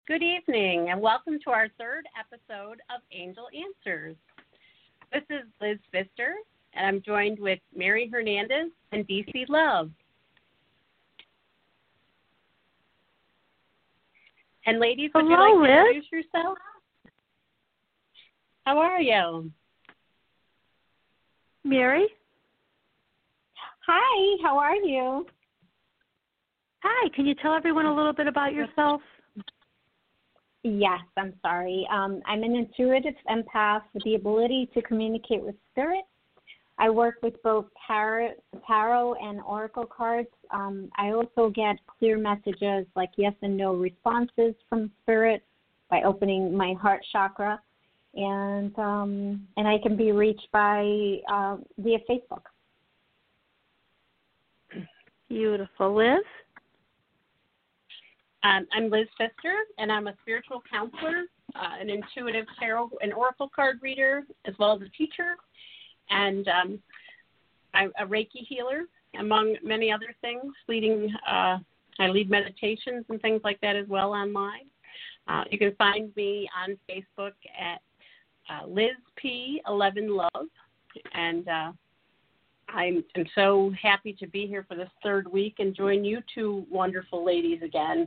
Good evening, and welcome to our third episode of Angel Answers. This is Liz Pfister, and I'm joined with Mary Hernandez and DC Love. And ladies, would you Hello, like to Liz. introduce yourself? How are you? Mary? Hi, how are you? Hi, can you tell everyone a little bit about yourself? Yes, I'm sorry. I'm an intuitive empath with the ability to communicate with spirit. I work with both tarot and oracle cards. I also get clear messages like yes and no responses from spirit by opening my heart chakra, and I can be reached by via Facebook. Beautiful. Liz? I'm Liz Pfister, and I'm a spiritual counselor, an intuitive tarot and oracle card reader, as well as a teacher, and I'm a Reiki healer, among many other things. I lead meditations and things like that as well online. You can find me on Facebook at Liz P11Love, and I'm so happy to be here for this third week and join you two wonderful ladies again.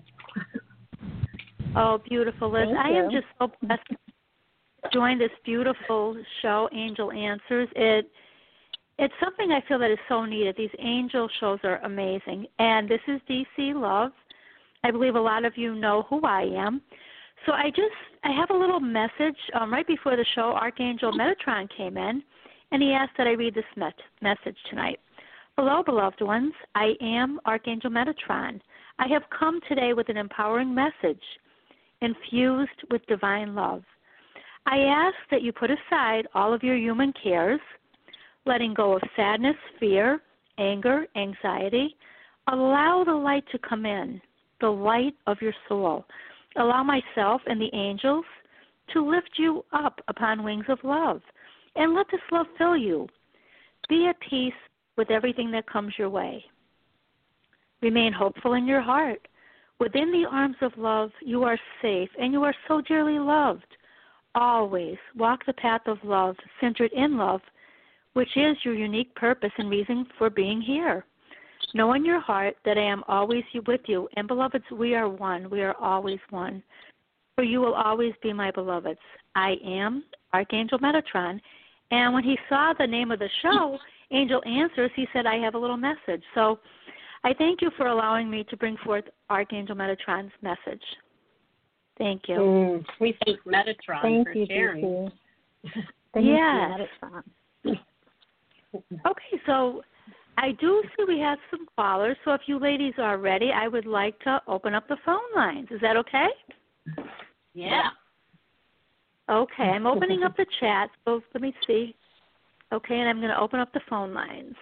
Oh, beautiful, Liz. Thank I you. am just so blessed to join this beautiful show, Angel Answers. It's something I feel that is so needed. These angel shows are amazing. And this is DC Love. I believe a lot of you know who I am. So I have a little message. Right before the show, Archangel Metatron came in, and he asked that I read this message tonight. Hello, beloved ones. I am Archangel Metatron. I have come today with an empowering message infused with divine love. I ask that you put aside all of your human cares, letting go of sadness, fear, anger, anxiety. Allow the light to come in, the light of your soul. Allow myself and the angels to lift you up upon wings of love. And let this love fill you. Be at peace with everything that comes your way. Remain hopeful in your heart. Within the arms of love, you are safe and you are so dearly loved. Always walk the path of love, centered in love, which is your unique purpose and reason for being here. Know in your heart that I am always with you. And beloveds, we are one. We are always one. For you will always be my beloveds. I am Archangel Metatron. And when he saw the name of the show, Angel Answers, he said, I have a little message. So I thank you for allowing me to bring forth Archangel Metatron's message. Thank you. We thank Metatron for sharing. DC. Thank you, Metatron. Okay, so I do see we have some callers. So if you ladies are ready, I would like to open up the phone lines. Is that okay? Yeah. Okay, I'm opening up the chat, so let me see. Okay, and I'm going to open up the phone lines.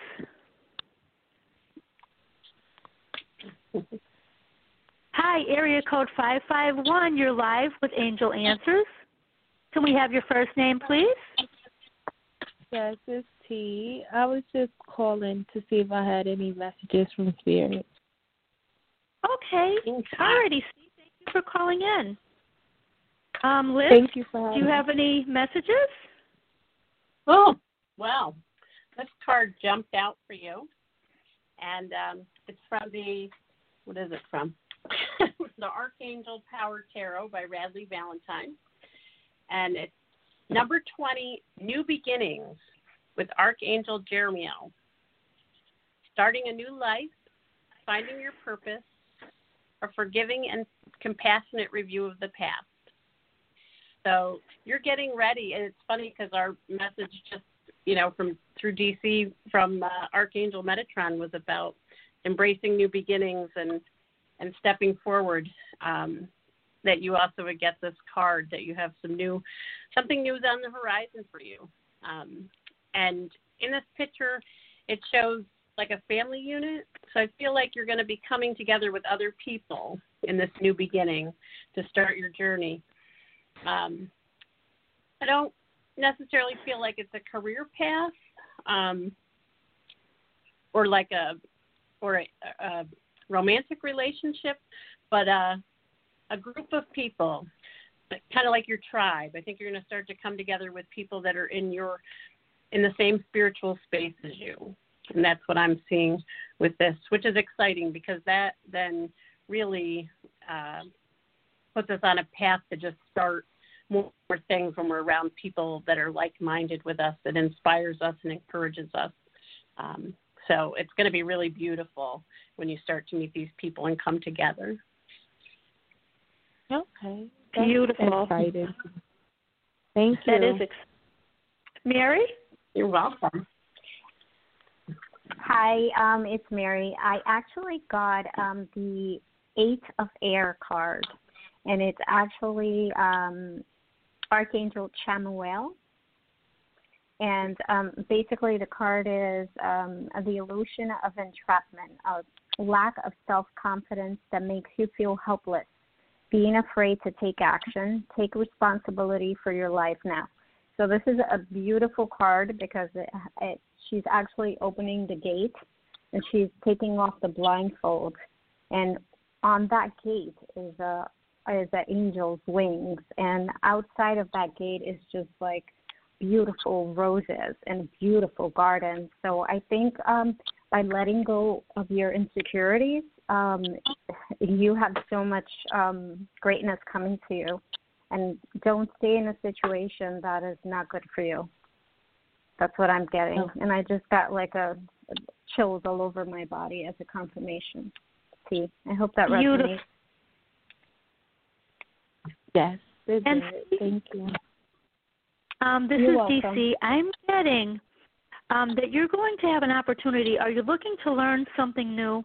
Hi, area code 551. You're live with Angel Answers. Can we have your first name, please? Yes, it's T. I was just calling to see if I had any messages from Spirit. Okay. Alrighty, Steve. Thank you for calling in. Liz, Thank you for having do you have any messages? Oh, well, this card jumped out for you, and it's from what is it from? The Archangel Power Tarot by Radleigh Valentine, and it's number 20, New Beginnings, with Archangel Jeremiel. Starting a new life, finding your purpose, a forgiving and compassionate review of the past. So you're getting ready, and it's funny because our message just, through DC from Archangel Metatron was about embracing new beginnings and stepping forward. That you also would get this card that you have something new is on the horizon for you. And in this picture, it shows like a family unit. So I feel like you're going to be coming together with other people in this new beginning to start your journey. I don't necessarily feel like it's a career path, or like a romantic relationship, but a group of people, kind of like your tribe. I think you're going to start to come together with people that are in the same spiritual space as you. And that's what I'm seeing with this, which is exciting because that then really puts us on a path to just start more things when we're around people that are like-minded with us, that inspires us and encourages us. So it's going to be really beautiful when you start to meet these people and come together. Okay. That's beautiful. Exciting. Thank you. That is Mary? You're welcome. Hi, it's Mary. I actually got the 8 of Air card, and it's actually Archangel Chamuel. And basically the card is the illusion of entrapment, a lack of self-confidence that makes you feel helpless, being afraid to take action, take responsibility for your life now. So this is a beautiful card because she's actually opening the gate and she's taking off the blindfold. And on that gate is the angel's wings. And outside of that gate is just like beautiful roses and beautiful gardens. So I think by letting go of your insecurities, you have so much greatness coming to you. And don't stay in a situation that is not good for you. That's what I'm getting. Oh. And I just got like a chills all over my body as a confirmation. See, I hope that resonates. Yes, it did. Thank you. This You're is welcome. DC. I'm getting that you're going to have an opportunity. Are you looking to learn something new?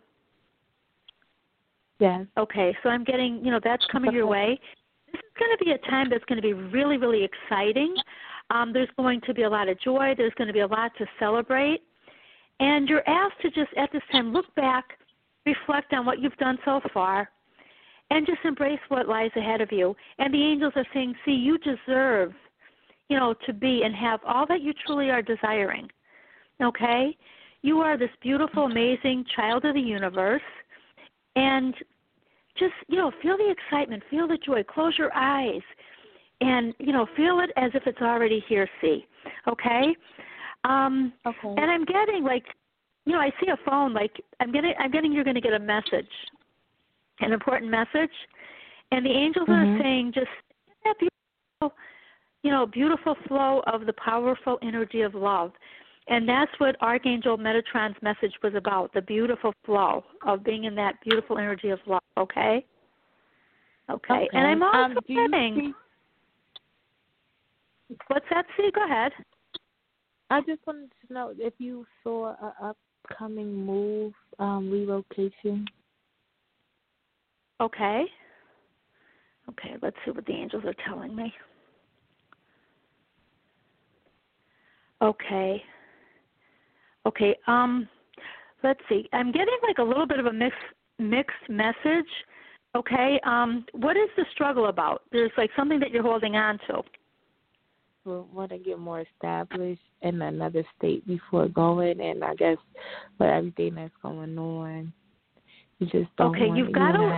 Yes. Okay, so I'm getting, that's coming your way. This is going to be a time that's going to be really, really exciting. There's going to be a lot of joy. There's going to be a lot to celebrate. And you're asked to just, at this time, look back, reflect on what you've done so far, and just embrace what lies ahead of you. And the angels are saying, see, you deserve, to be and have all that you truly are desiring, okay? You are this beautiful, amazing child of the universe, and just, feel the excitement, feel the joy, close your eyes, and, feel it as if it's already here, see, okay? Okay. And I'm getting, I see a phone, I'm getting you're going to get a message, an important message, and the angels are saying just that beautiful flow of the powerful energy of love. And that's what Archangel Metatron's message was about, the beautiful flow of being in that beautiful energy of love, okay? Okay. And I'm also getting... What's that, C? Go ahead. I just wanted to know if you saw an upcoming move, relocation. Okay. Okay, let's see what the angels are telling me. Okay. Okay, let's see. I'm getting a little bit of a mixed message. Okay, what is the struggle about? There's something that you're holding on to. We want to get more established in another state before going, and I guess with everything that's going on, you just don't want to.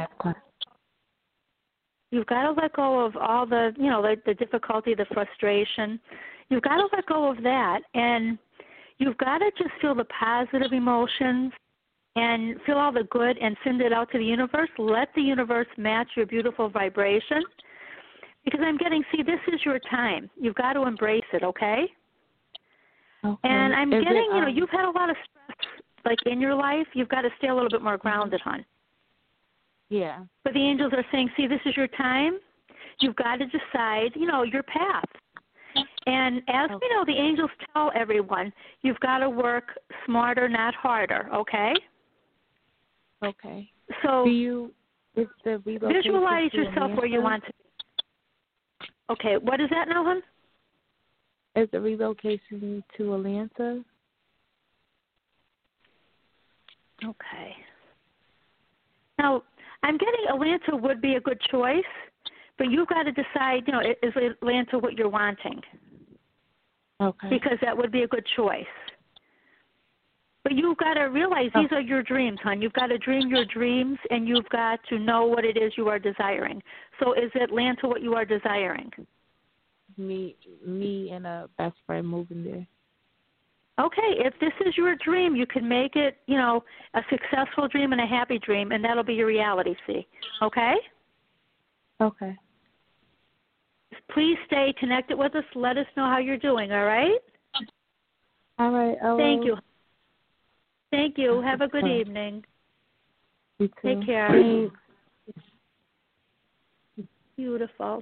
You've got to let go of all the, the difficulty, the frustration. You've got to let go of that, and you've got to just feel the positive emotions and feel all the good and send it out to the universe. Let the universe match your beautiful vibration, because I'm getting, see, this is your time. You've got to embrace it, okay? Okay. And I'm getting, you've had a lot of stress, in your life. You've got to stay a little bit more grounded, hon. Yeah. But the angels are saying, see, this is your time. You've got to decide, your path. And as we know, the angels tell everyone, you've got to work smarter, not harder, okay? Okay. So visualize yourself where you want to be. Okay, what is that now, hon? Is the relocation to Atlanta? Okay. Now, I'm getting Atlanta would be a good choice, but you've got to decide, is Atlanta what you're wanting? Okay. Because that would be a good choice. But you've got to realize these are your dreams, hon. You've got to dream your dreams, and you've got to know what it is you are desiring. So is Atlanta what you are desiring? Me and a best friend moving there. Okay, if this is your dream, you can make it, a successful dream and a happy dream, and that'll be your reality, see? Okay? Okay. Please stay connected with us. Let us know how you're doing, all right? All right. Thank you. Thank you. Have a good evening. You too. Take care. Thanks. Beautiful.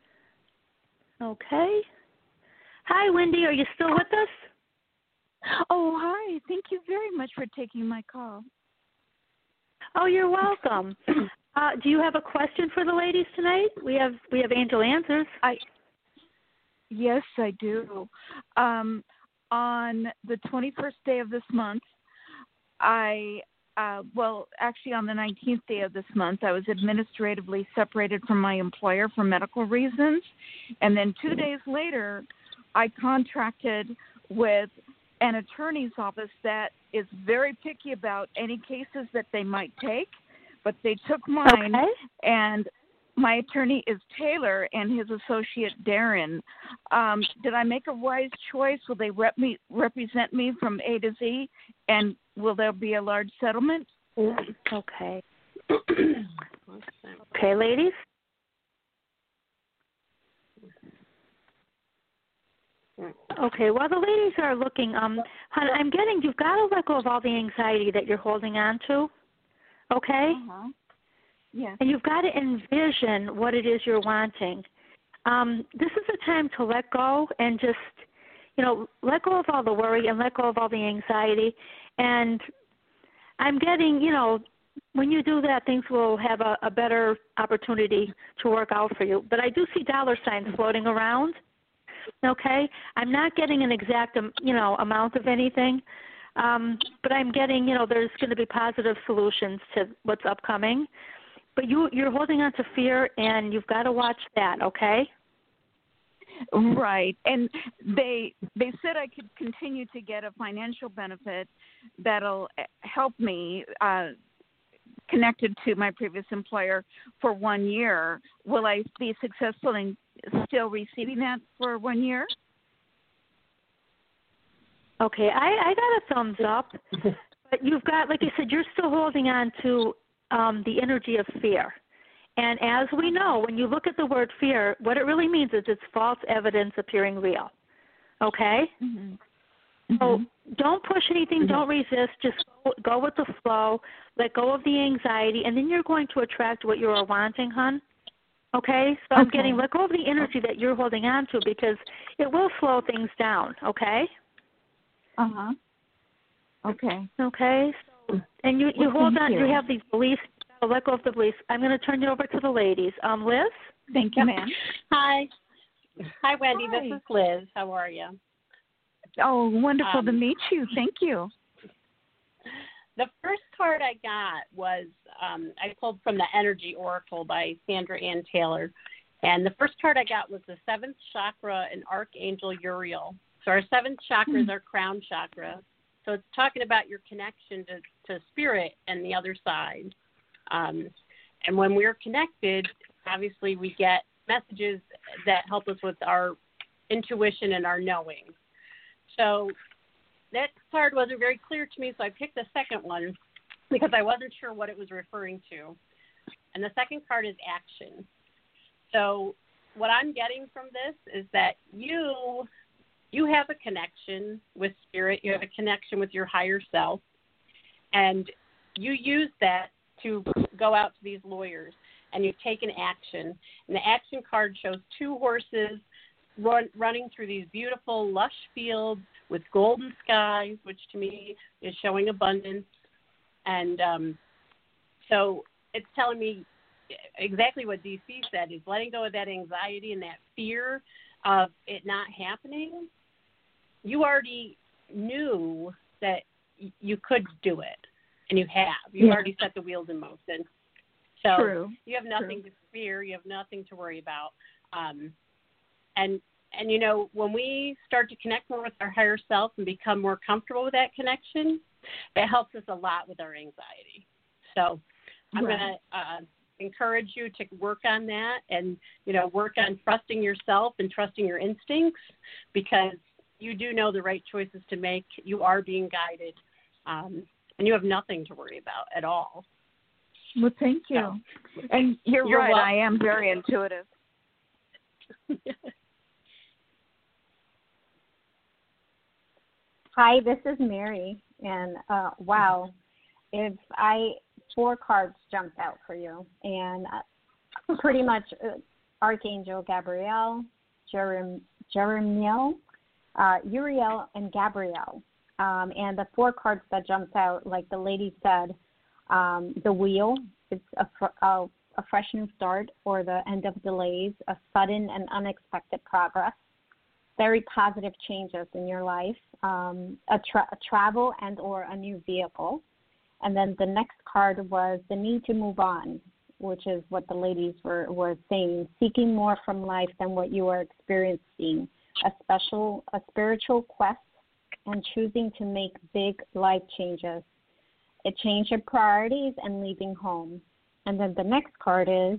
Okay. Hi, Wendy. Are you still with us? Oh, hi. Thank you very much for taking my call. Oh, you're welcome. Do you have a question for the ladies tonight? We have Angel Answers. Yes, I do. On the 21st day of this month, actually on the 19th day of this month, I was administratively separated from my employer for medical reasons. And then 2 days later, I contracted with an attorney's office that is very picky about any cases that they might take, but they took mine, okay. And my attorney is Taylor and his associate Darren. Did I make a wise choice? Will they represent me from A to Z, and will there be a large settlement? Okay. Okay, ladies? Okay, while the ladies are looking, hon, I'm getting, you've got to let go of all the anxiety that you're holding on to, okay? Uh-huh. Yes. And you've got to envision what it is you're wanting. This is a time to let go and just, let go of all the worry and let go of all the anxiety. And I'm getting, when you do that, things will have a better opportunity to work out for you. But I do see dollar signs floating around. Okay, I'm not getting an exact, amount of anything, but I'm getting, there's going to be positive solutions to what's upcoming. But you're holding on to fear, and you've got to watch that. Okay. Right, and they said I could continue to get a financial benefit that'll help me connected to my previous employer for 1 year. Will I be successful in still receiving that for 1 year? Okay, I got a thumbs up, but you've got, like I said, you're still holding on to the energy of fear. And as we know, when you look at the word fear, what it really means is it's false evidence appearing real. Okay? Mm-hmm. So don't push anything, don't resist, just go with the flow, let go of the anxiety, and then you're going to attract what you are wanting, hon. Okay? So I'm getting, let go of the energy that you're holding on to because it will slow things down, okay? Uh-huh. Okay. Okay? So, and you hold on, you have these beliefs, let go of the beliefs. I'm going to turn you over to the ladies. Liz? Thank you, ma'am. Hi. Hi, Wendy. Hi. This is Liz. How are you? Oh, wonderful to meet you. Thank you. The first card I got was I pulled from the Energy Oracle by Sandra Ann Taylor. And the first card I got was the 7th chakra and Archangel Uriel. So our 7th chakra is our crown chakra. So it's talking about your connection to spirit and the other side. And when we're connected, obviously we get messages that help us with our intuition and our knowing. So that card wasn't very clear to me, so I picked the second one because I wasn't sure what it was referring to. And the second card is action. So what I'm getting from this is that you have a connection with spirit, you have a connection with your higher self, and you use that to go out to these lawyers, and you've taken action. And the action card shows 2 horses running through these beautiful, lush fields with golden skies, which to me is showing abundance. And so it's telling me exactly what DC said, is letting go of that anxiety and that fear of it not happening. You already knew that you could do it, and you have. You've already set the wheels in motion. So True. You have nothing to fear. You have nothing to worry about. And when we start to connect more with our higher self and become more comfortable with that connection, it helps us a lot with our anxiety. So I'm going to encourage you to work on that and, work on trusting yourself and trusting your instincts, because you do know the right choices to make. You are being guided, and you have nothing to worry about at all. Well, thank you. So, and you're right. Welcome. I am very intuitive. Hi, this is Mary, and wow, 4 cards jumped out for you, and pretty much Archangel Gabriel, Jeremiel, Uriel, and Gabriel, and the 4 cards that jumped out, like the lady said, the wheel, it's a fresh new start or the end of delays, a sudden and unexpected progress, very positive changes in your life, a travel and or a new vehicle. And then the next card was the need to move on, which is what the ladies were saying, seeking more from life than what you are experiencing, a spiritual quest, and choosing to make big life changes, a change of priorities and leaving home. And then the next card is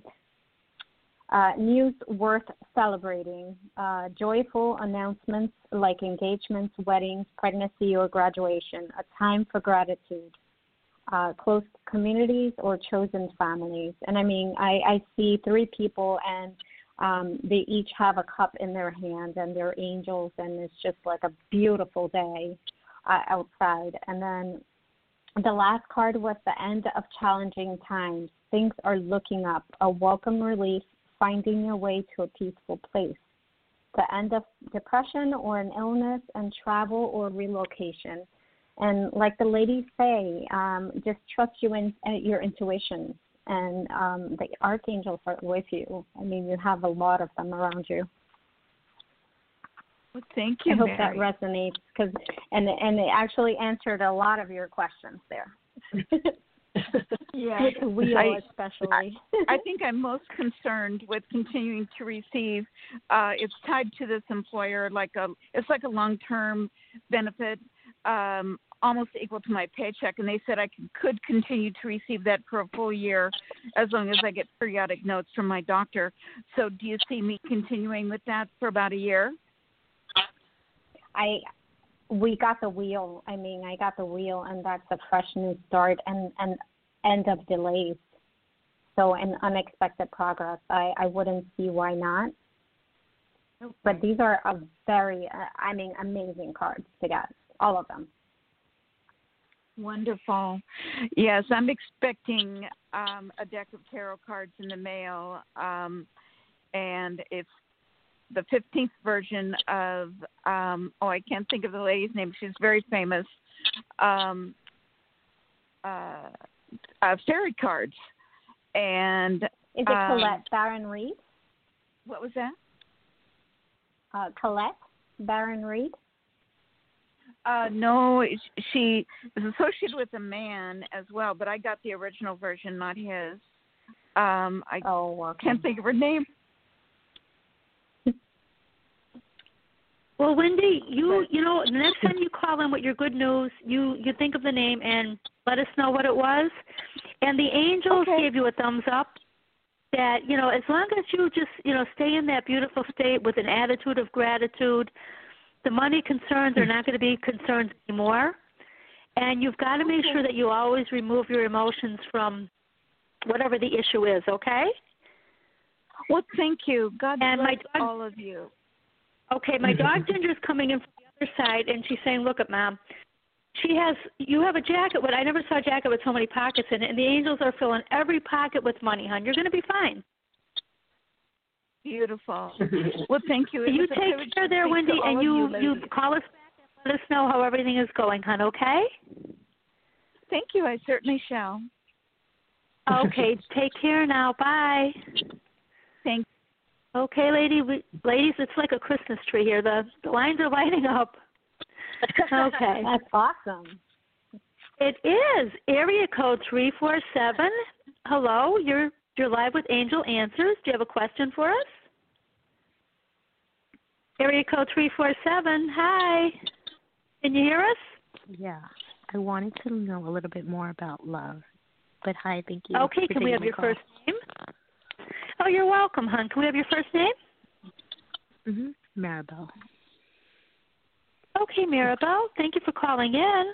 news worth celebrating, joyful announcements like engagements, weddings, pregnancy, or graduation, a time for gratitude, close communities or chosen families. And I mean, I see 3 people, and they each have a cup in their hand, and they're angels, and it's just like a beautiful day outside. And then the last card was the end of challenging times. Things are looking up, a welcome relief, finding your way to a peaceful place. The end of depression or an illness, and travel or relocation. And like the ladies say, just trust your intuition, and the archangels are with you. I mean, you have a lot of them around you. Well, thank you, I hope Mary. that resonates, and it actually answered a lot of your questions there. Yeah, with the wheel especially. I think I'm most concerned with continuing to receive. It's tied to this employer, it's like a long-term benefit, almost equal to my paycheck, and they said I could continue to receive that for a full year as long as I get periodic notes from my doctor. So, do you see me continuing with that for about a year? We got the wheel. I mean, I got the wheel, and that's a fresh new start and end of delays. So an unexpected progress. I wouldn't see why not. Okay. But these are a very, amazing cards to get, all of them. Wonderful. Yes, I'm expecting a deck of tarot cards in the mail, and it's the 15th version of, I can't think of the lady's name. She's very famous. Fairy cards. And is it Colette Baron Reed? What was that? Colette Baron Reed? No, she is associated with a man as well, but I got the original version, not his. Can't think of her name. Well, Wendy, you know, the next time you call in with your good news, you think of the name and let us know what it was. And the angels gave you a thumbs up that, as long as you just, stay in that beautiful state with an attitude of gratitude, the money concerns are not going to be concerns anymore. And you've got to make sure that you always remove your emotions from whatever the issue is, okay? Well, thank you. God bless all of you. Okay, my dog Ginger's coming in from the other side, and she's saying, look at Mom. You have a jacket, but I never saw a jacket with so many pockets in it, and the angels are filling every pocket with money, hon. You're going to be fine. Beautiful. Well, thank you. You take care there, Wendy, and you call us back and let us know how everything is going, hon, okay? Thank you. I certainly shall. Okay, take care now. Bye. Thank you. Okay, ladies, it's like a Christmas tree here. The lines are lighting up. Okay. That's awesome. It is. Area code 347. Hello, you're live with Angel Answers. Do you have a question for us? Area code 347. Hi. Can you hear us? Yeah. I wanted to know a little bit more about love. But hi, thank you. Okay, can we have your first name? Oh, you're welcome, hon. Can we have your first name? Maribel. Okay, Maribel. Thank you for calling in.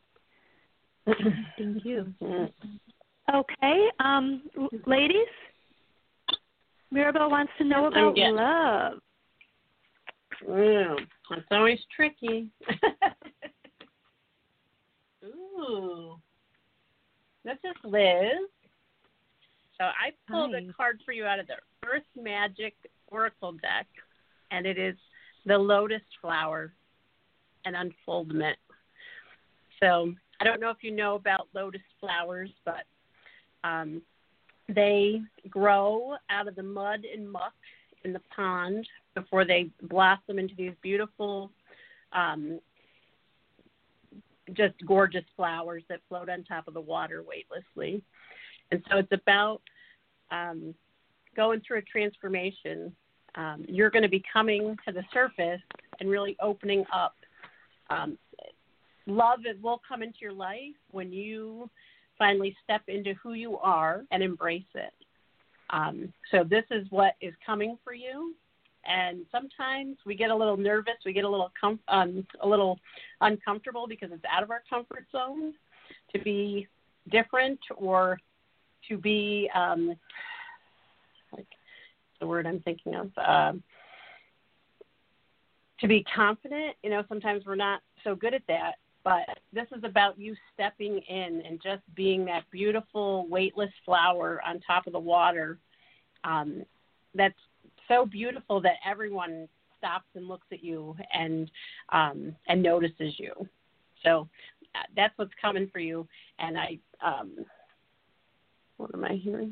Thank you. Okay, ladies, Maribel wants to know about love. It's always tricky. Ooh. This is Liz. So I pulled a card for you out of the Earth Magic Oracle deck, and it is the Lotus Flower and Unfoldment. So I don't know if you know about lotus flowers, but they grow out of the mud and muck in the pond before they blossom into these beautiful, just gorgeous flowers that float on top of the water weightlessly. And so it's about going through a transformation. You're going to be coming to the surface and really opening up. Love will come into your life when you finally step into who you are and embrace it. So this is what is coming for you. And sometimes we get a little nervous, we get a little uncomfortable because it's out of our comfort zone to be different or to be, like the word I'm thinking of, to be confident. You know, sometimes we're not so good at that. But this is about you stepping in and just being that beautiful, weightless flower on top of the water. That's so beautiful that everyone stops and looks at you and notices you. So that's what's coming for you. And what am I hearing?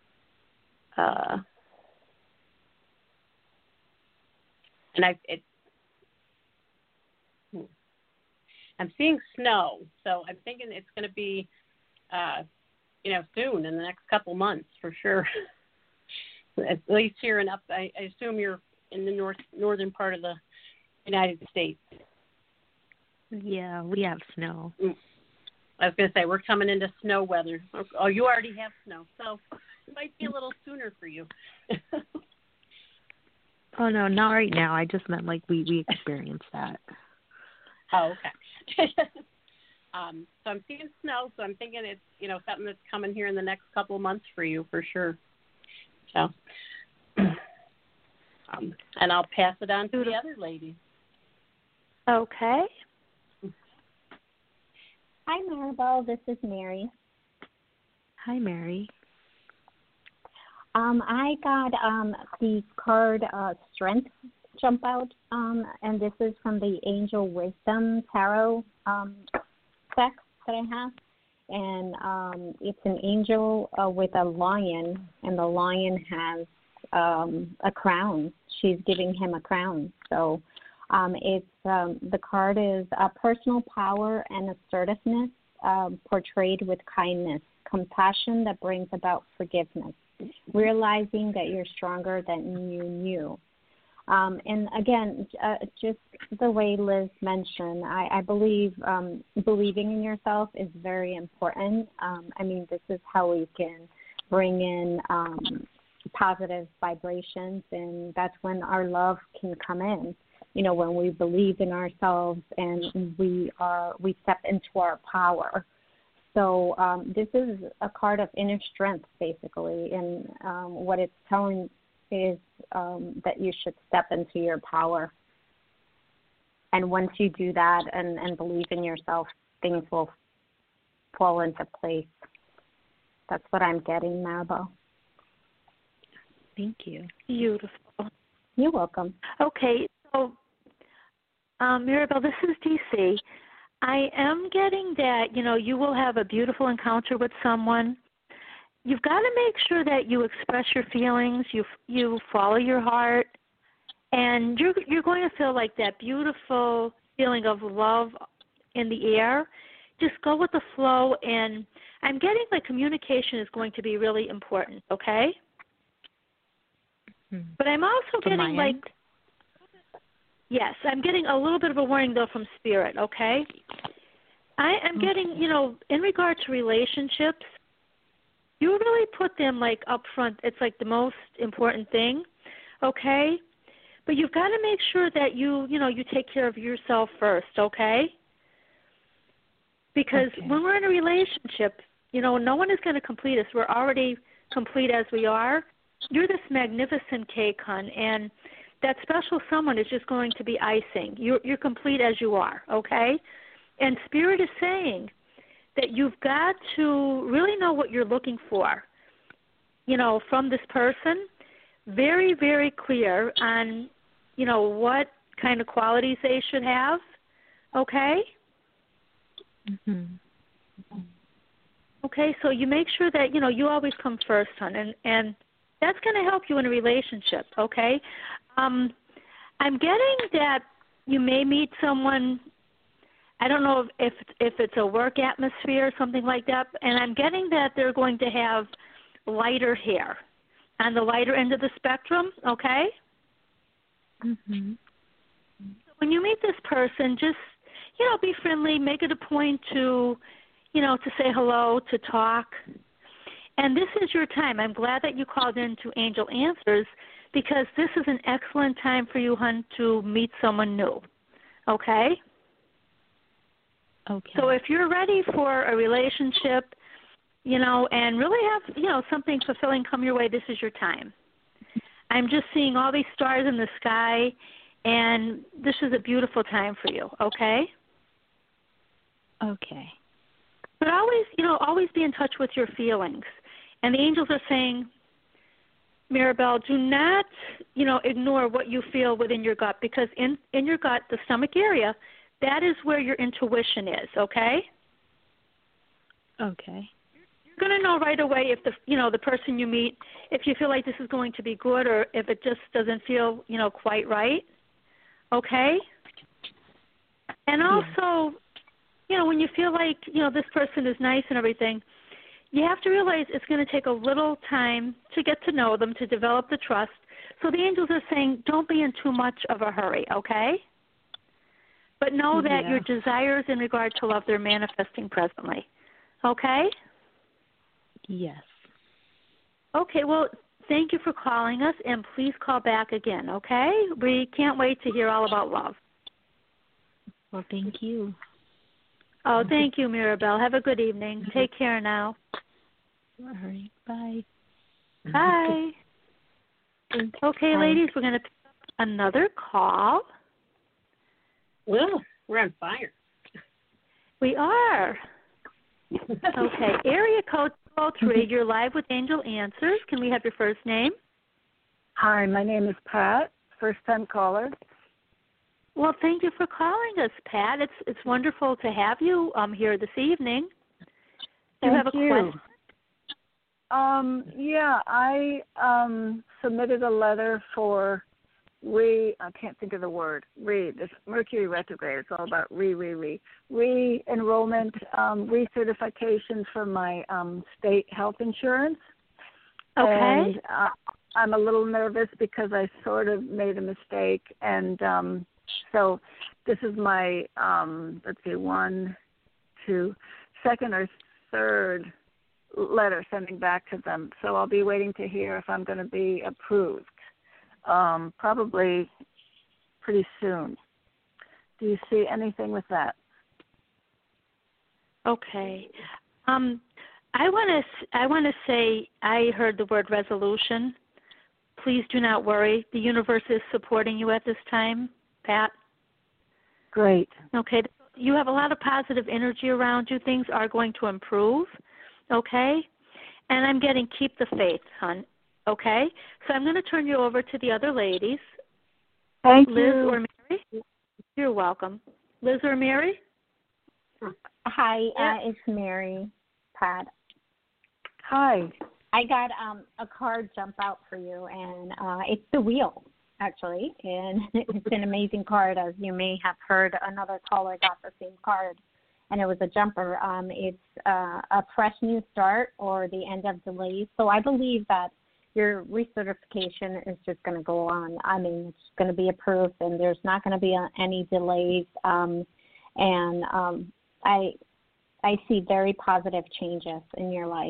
I'm seeing snow, so I'm thinking it's going to be, soon in the next couple months for sure. At least here I assume you're in the northern part of the United States. Yeah, we have snow. I was going to say we're coming into snow weather. Oh, you already have snow, so it might be a little sooner for you. Oh no, not right now. I just meant like we experienced that. Oh, okay. So I'm seeing snow, so I'm thinking it's, something that's coming here in the next couple of months for you for sure. So, and I'll pass it on to the other lady. Okay. Hi, Maribel. This is Mary. Hi, Mary. I got the card Strength jump out, and this is from the Angel Wisdom Tarot deck that I have. And it's an angel with a lion, and the lion has a crown. She's giving him a crown. So the card is personal power and assertiveness portrayed with kindness, compassion that brings about forgiveness, realizing that you're stronger than you knew. And again, just the way Liz mentioned, I believe believing in yourself is very important. This is how we can bring in positive vibrations, and that's when our love can come in. When we believe in ourselves and we step into our power. So this is a card of inner strength, basically, and what it's telling is that you should step into your power. And once you do that and believe in yourself, things will fall into place. That's what I'm getting, Maribel. Thank you. Beautiful. You're welcome. Okay, so Maribel, this is DC. I am getting that, you will have a beautiful encounter with someone. You've got to make sure that you express your feelings, you follow your heart, and you're going to feel like that beautiful feeling of love in the air. Just go with the flow, and I'm getting like communication is going to be really important, okay? Mm-hmm. But I'm also getting like, yes, I'm getting a little bit of a warning though from Spirit, okay? I'm getting, in regard to relationships, you really put them like up front. It's like the most important thing, okay? But you've got to make sure that you take care of yourself first, okay? Because when we're in a relationship, no one is going to complete us. We're already complete as we are. You're this magnificent cake, hon, and that special someone is just going to be icing. You're complete as you are, okay? And Spirit is saying that you've got to really know what you're looking for, from this person. Very, very clear on, what kind of qualities they should have, okay? Mm-hmm. Okay, so you make sure that, you always come first, hon, and that's going to help you in a relationship, okay? I'm getting that you may meet someone, I don't know if it's a work atmosphere or something like that, and I'm getting that they're going to have lighter hair on the lighter end of the spectrum, okay? Mm-hmm. When you meet this person, just, be friendly, make it a point to, to say hello, to talk. And this is your time. I'm glad that you called in to Angel Answers because this is an excellent time for you, hon, to meet someone new, okay? Okay. So if you're ready for a relationship, and really have, something fulfilling come your way, this is your time. I'm just seeing all these stars in the sky, and this is a beautiful time for you, okay? Okay. But always be in touch with your feelings. And the angels are saying, Maribel, do not, ignore what you feel within your gut, because in your gut, the stomach area, that is where your intuition is, okay? Okay. You're going to know right away if the person you meet, if you feel like this is going to be good or if it just doesn't feel, quite right, okay? And also, when you feel like, this person is nice and everything, you have to realize it's going to take a little time to get to know them, to develop the trust. So the angels are saying don't be in too much of a hurry, okay? But know that your desires in regard to love, they're manifesting presently, okay? Yes. Okay, well, thank you for calling us, and please call back again, okay? We can't wait to hear all about love. Well, thank you. Oh, thank you, Maribel. Have a good evening. Take care now. All right. Bye. Bye. Okay, Bye. ladies, we're going to pick up another call. Well, we're on fire. We are. Okay, area code 203, you're live with Angel Answers. Can we have your first name? Hi, my name is Pat, first-time caller. Well, thank you for calling us, Pat. It's wonderful to have you here this evening. Do you have a question? Yeah, I submitted a letter for I can't think of the word, this Mercury retrograde. It's all about re-enrollment, recertification for my state health insurance. Okay. And I'm a little nervous because I sort of made a mistake. And so this is my, second or third letter sending back to them. So I'll be waiting to hear if I'm going to be approved. Probably pretty soon. Do you see anything with that? Okay. I want to say I heard the word resolution. Please do not worry. The universe is supporting you at this time, Pat. Great. Okay. You have a lot of positive energy around you. Things are going to improve. Okay. And I'm getting keep the faith, hon. Okay, so I'm going to turn you over to the other ladies. Thank Liz you. or Mary? You're welcome. Liz or Mary? Hi, it's Mary, Pat. Hi. I got a card jump out for you, and it's the wheel, actually. And it's an amazing card. As you may have heard, another caller got the same card, and it was a jumper. It's a fresh new start or the end of delays. So I believe that your recertification is just going to go on. I mean, it's going to be approved, and there's not going to be any delays. I I see very positive changes in your life.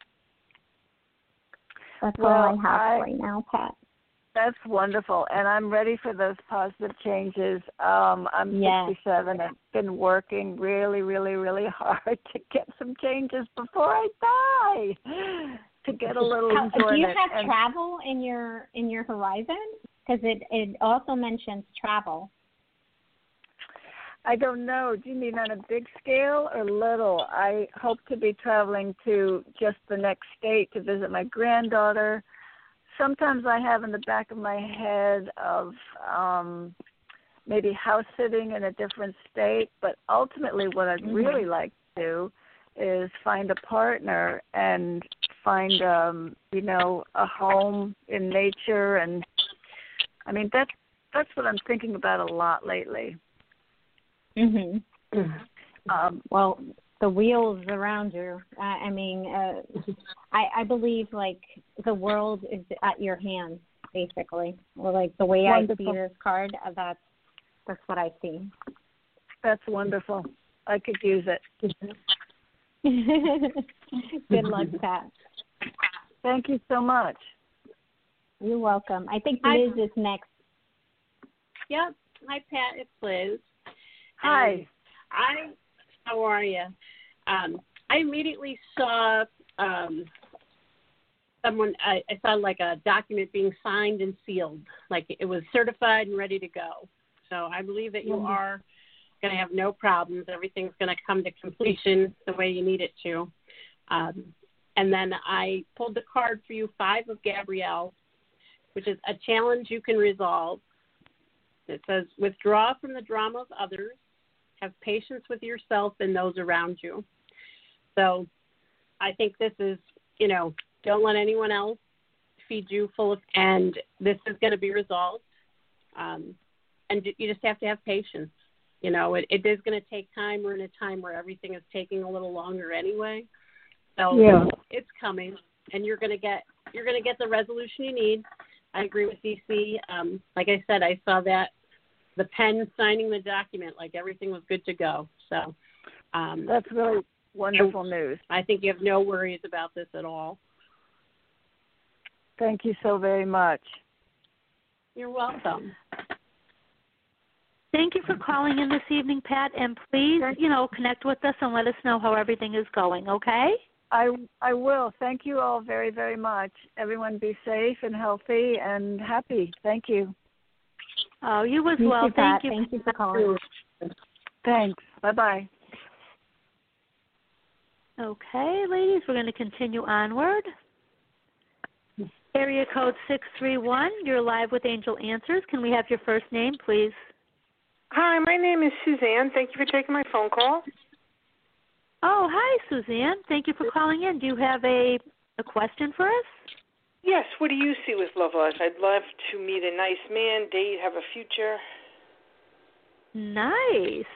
That's all I have right now, Pat. That's wonderful, and I'm ready for those positive changes. I'm 67 and I've been working really, really, really hard to get some changes before I die, to get a little enjoyment. Do you have travel in your horizon? Because it also mentions travel. I don't know. Do you mean on a big scale or little? I hope to be traveling to just the next state to visit my granddaughter. Sometimes I have in the back of my head of maybe house sitting in a different state, but ultimately what I'd really like to do is find a partner and find, a home in nature. And I mean, that's what I'm thinking about a lot lately. Mhm. Well, the wheels around you. I believe like the world is at your hands, basically. Or like the way Wonderful. I see this card, that's what I see. That's wonderful. I could use it. Good luck, Pat. Thank you so much. You're welcome. I think Liz is next. Yep. Hi, Pat. It's Liz. Hi. How are you? I immediately saw someone. I saw like a document being signed and sealed, like it was certified and ready to go. So I believe that you are going to have no problems. Everything's going to come to completion the way you need it to. And then I pulled the card for you, 5 of Gabrielle, which is a challenge you can resolve. It says, withdraw from the drama of others. Have patience with yourself and those around you. So I think this is, don't let anyone else feed you full of, and this is going to be resolved. And you just have to have patience. It is going to take time. We're in a time where everything is taking a little longer anyway. So It's coming, and you're going to get the resolution you need. I agree with DC. Like I said, I saw that the pen signing the document, like everything was good to go. So that's really wonderful news. I think you have no worries about this at all. Thank you so very much. You're welcome. Thank you for calling in this evening, Pat, and please, connect with us and let us know how everything is going, okay? I will. Thank you all very, very much. Everyone be safe and healthy and happy. Thank you. Oh, you as You well. too, Pat. Thank you. Thank you for calling. Thanks. Bye-bye. Okay, ladies, we're going to continue onward. Area code 631, you're live with Angel Answers. Can we have your first name, please? Hi, my name is Suzanne. Thank you for taking my phone call. Oh, hi, Suzanne. Thank you for calling in. Do you have a question for us? Yes, what do you see with love life? I'd love to meet a nice man, date, have a future. Nice.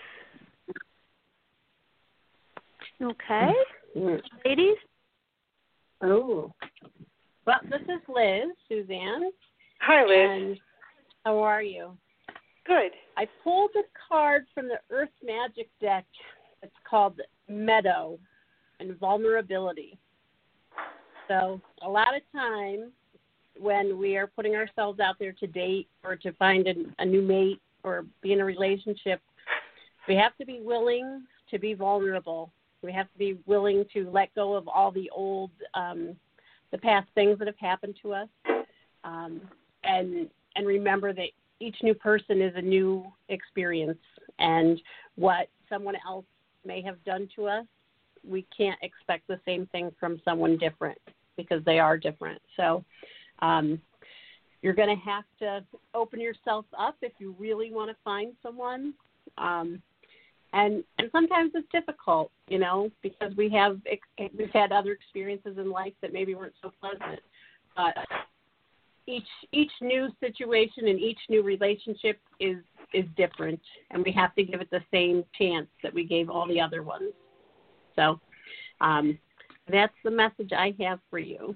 Okay. Ladies? Oh. Well, this is Liz, Suzanne. Hi, Liz. And how are you? Good. I pulled a card from the Earth Magic deck. It's called Meadow and Vulnerability. So a lot of times when we are putting ourselves out there to date or to find a new mate or be in a relationship, we have to be willing to be vulnerable. We have to be willing to let go of all the old, the past things that have happened to us, and remember that each new person is a new experience, and what someone else may have done to us, we can't expect the same thing from someone different because they are different. So you're going to have to open yourself up if you really want to find someone. And sometimes it's difficult, because we've had other experiences in life that maybe weren't so pleasant. But each new situation and each new relationship is different, and we have to give it the same chance that we gave all the other ones. So that's the message I have for you.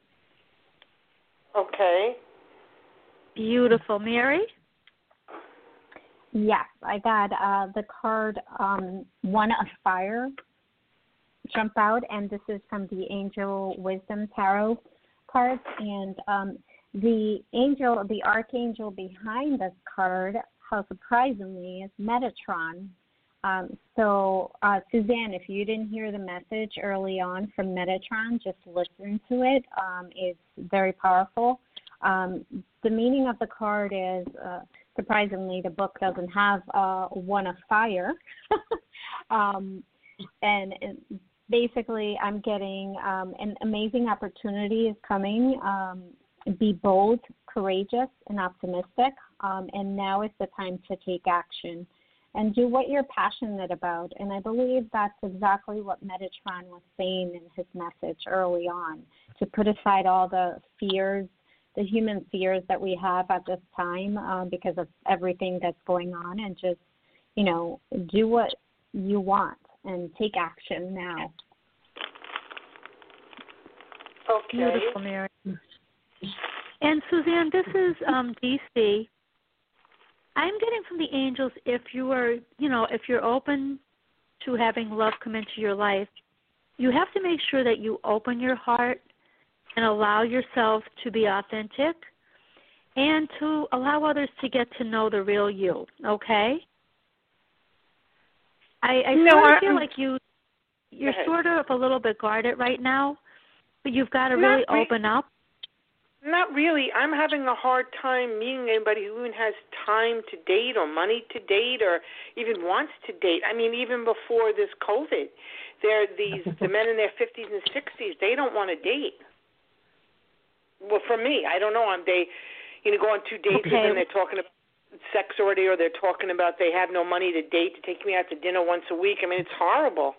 Okay. Beautiful. Mary? Yes, I got the card One of Fire, jump out, and this is from the Angel Wisdom Tarot cards. And the archangel behind this card, how surprisingly, is Metatron. Suzanne, if you didn't hear the message early on from Metatron, just listen to it. It's very powerful. The meaning of the card is, surprisingly, the book doesn't have one of fire. And basically, I'm getting an amazing opportunity is coming. Be bold, courageous, and optimistic. And now is the time to take action and do what you're passionate about. And I believe that's exactly what Metatron was saying in his message early on, to put aside all the fears, the human fears that we have at this time because of everything that's going on, and just, do what you want and take action now. Okay. Beautiful, Mary. And Suzanne, this is DC. I'm getting from the angels, if you are, if you're open to having love come into your life, you have to make sure that you open your heart and allow yourself to be authentic and to allow others to get to know the real you, okay? I sort of feel like you're sort of a little bit guarded right now, but you've got to really open up. Not really. I'm having a hard time meeting anybody who even has time to date or money to date or even wants to date. I mean, even before this COVID, the men in their 50s and 60s, they don't want to date. Well, for me, I don't know. They go on 2 dates and then they're talking about sex already, or they're talking about they have no money to date to take me out to dinner once a week. I mean, it's horrible.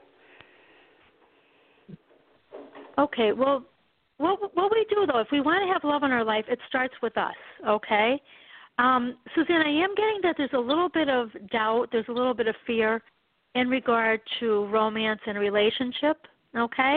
Okay, well, what we do, though, if we want to have love in our life, it starts with us, okay? Suzanne, I am getting that there's a little bit of doubt, there's a little bit of fear in regard to romance and relationship, okay?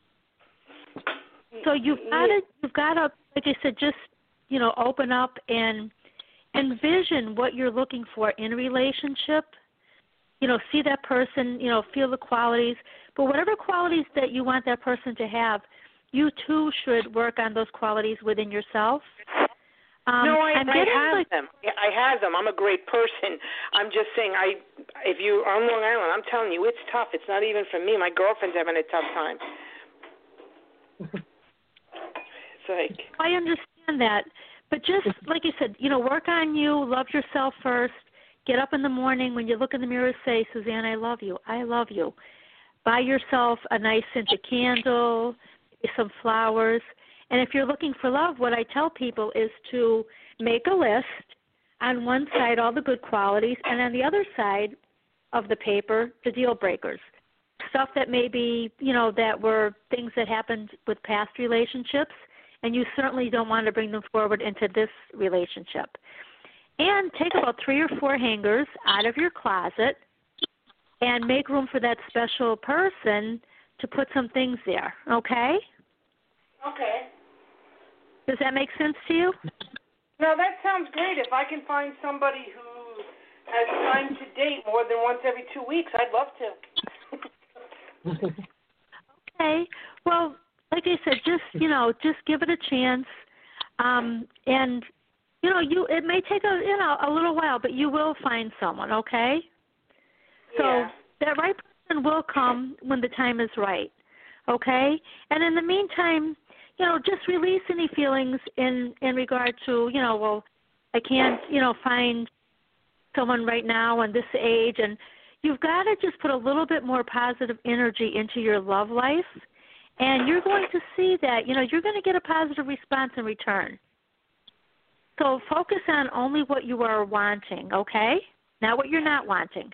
So you've got to, like I said, just, open up and envision what you're looking for in a relationship. See that person, feel the qualities. But whatever qualities that you want that person to have, you too should work on those qualities within yourself. No, I have them. I have them. I'm a great person. I'm just saying, if you're on Long Island, I'm telling you, it's tough. It's not even for me. My girlfriend's having a tough time. It's like, I understand that. But just like you said, work on you, love yourself first. Get up in the morning, when you look in the mirror, say, Suzanne, I love you. I love you. Buy yourself a nice scented candle, some flowers. And if you're looking for love, what I tell people is to make a list. On one side, all the good qualities, and on the other side of the paper, the deal breakers. Stuff that maybe, that were things that happened with past relationships, and you certainly don't want to bring them forward into this relationship. And take about 3 or 4 hangers out of your closet and make room for that special person to put some things there, okay? Okay. Does that make sense to you? No, that sounds great. If I can find somebody who has time to date more than once every 2 weeks, I'd love to. Okay. Well, like I said, just give it a chance. And it may take a little while, but you will find someone, okay? Yeah. So that right person will come when the time is right, okay? And in the meantime, just release any feelings in regard to, well, I can't, find someone right now in this age. And you've got to just put a little bit more positive energy into your love life, and you're going to see that, you're going to get a positive response in return. So focus on only what you are wanting, okay? Not what you're not wanting.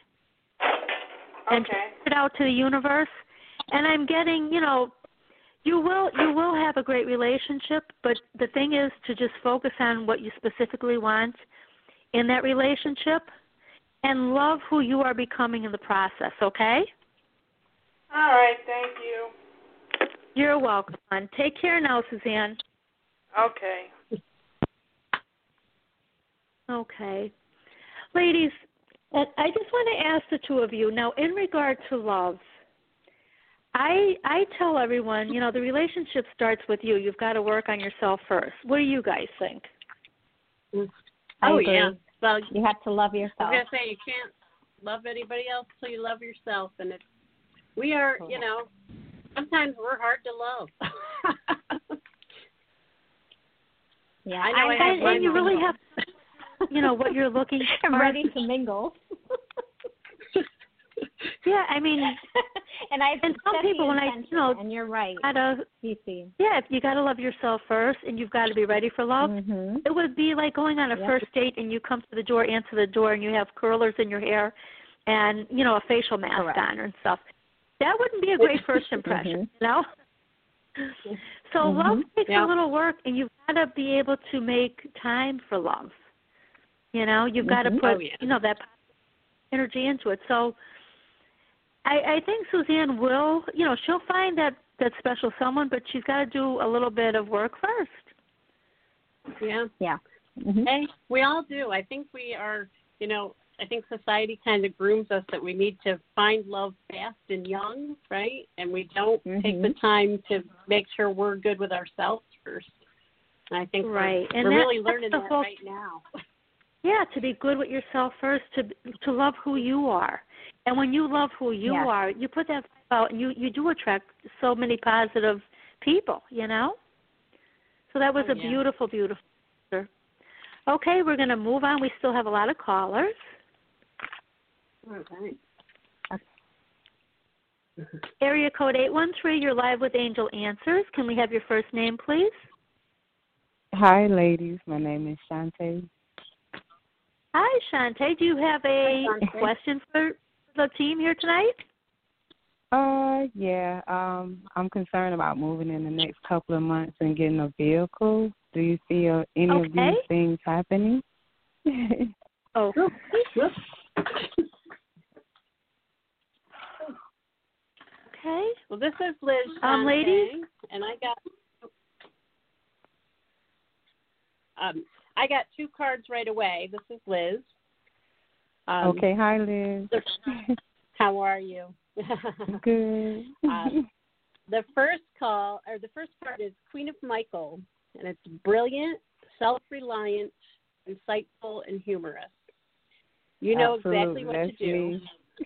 And put it out to the universe. And I'm getting, you will have a great relationship, but the thing is to just focus on what you specifically want in that relationship and love who you are becoming in the process, okay? All right, thank you. You're welcome. Take care now, Suzanne. Okay. Okay. Ladies, I just want to ask the two of you, now in regard to love, I tell everyone, the relationship starts with you. You've got to work on yourself first. What do you guys think? Oh, yeah. Well, you have to love yourself. I was going to say, you can't love anybody else till you love yourself. And we are, sometimes we're hard to love. Yeah, I know. And you really have, what you're looking for. I'm ready to mingle. Yeah, I mean, and some people, and you're right. If you got to love yourself first, and you've got to be ready for love. Mm-hmm. It would be like going on a first date, and you come to the door, answer the door, and you have curlers in your hair, and a facial mask on and stuff. That wouldn't be a great first impression, So love takes a little work, and you've got to be able to make time for love. You've got to put that energy into it. So I think Suzanne will, she'll find that special someone, but she's got to do a little bit of work first. Yeah. Yeah. Mm-hmm. Hey, we all do. I think we are, I think society kind of grooms us that we need to find love fast and young, right? And we don't take the time to make sure we're good with ourselves first. And I think we're really learning that right now. Yeah, to be good with yourself first, to love who you are. And when you love who you are, you put that out, and you do attract so many positive people, So that was a beautiful, beautiful answer. Okay, we're going to move on. We still have a lot of callers. Okay. Area code 813, you're live with Angel Answers. Can we have your first name, please? Hi, ladies. My name is Shantae. Hi, Shantae. Do you have a question for the team here tonight? Yeah. I'm concerned about moving in the next couple of months and getting a vehicle. Do you see any of these things happening? Oh. Okay. Well, this is Liz, ladies, and I got two cards right away. This is Liz. Okay, hi, Liz. How are you? Good. The first card is Queen of Michael, and it's brilliant, self-reliant, insightful, and humorous. You know exactly what to do.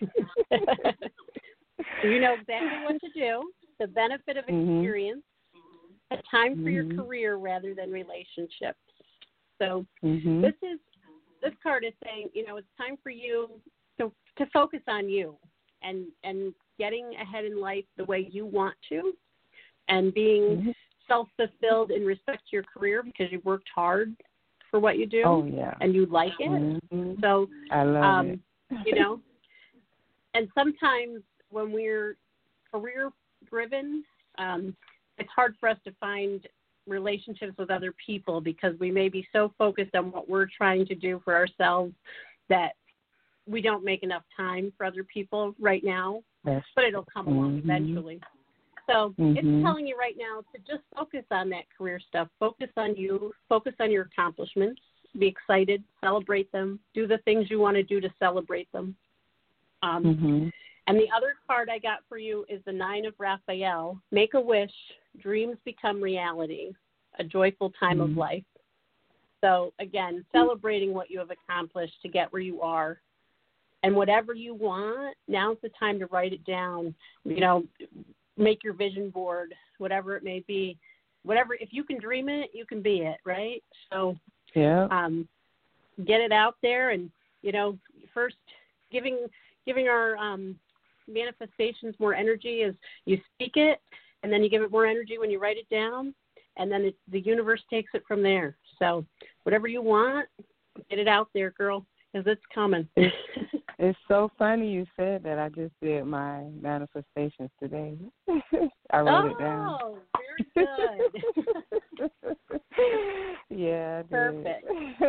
You know exactly what to do. The benefit of experience. A time for your career rather than relationships. So this card is saying, it's time for you to focus on you and getting ahead in life the way you want to, and being self-fulfilled in respect to your career because you worked hard for what you do. Oh, yeah. And you like it. So I love it. And sometimes when we're career-driven, it's hard for us to find relationships with other people because we may be so focused on what we're trying to do for ourselves that we don't make enough time for other people right now, but it'll come along eventually. So it's telling you right now to just focus on that career stuff. Focus on you. Focus on your accomplishments. Be excited. Celebrate them. Do the things you want to do to celebrate them. And the other card I got for you is the 9 of Raphael. Make a wish. Dreams become reality. A joyful time of life. So, again, celebrating what you have accomplished to get where you are. And whatever you want, now's the time to write it down. Make your vision board, whatever it may be. Whatever, if you can dream it, you can be it, right? So, get it out there, and first giving our manifestations more energy is you speak it, and then you give it more energy when you write it down, and then the universe takes it from there. So whatever you want, get it out there, girl, because it's coming. It's so funny you said that. I just did my manifestations today. I wrote it down. Oh, very good. Yeah, I did. Perfect.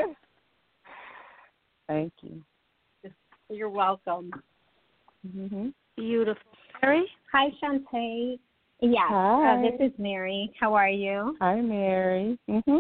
Thank you. You're welcome. Beautiful. Mary? Hi, Shantae. Yes, Hi. This is Mary. How are you? Hi, Mary.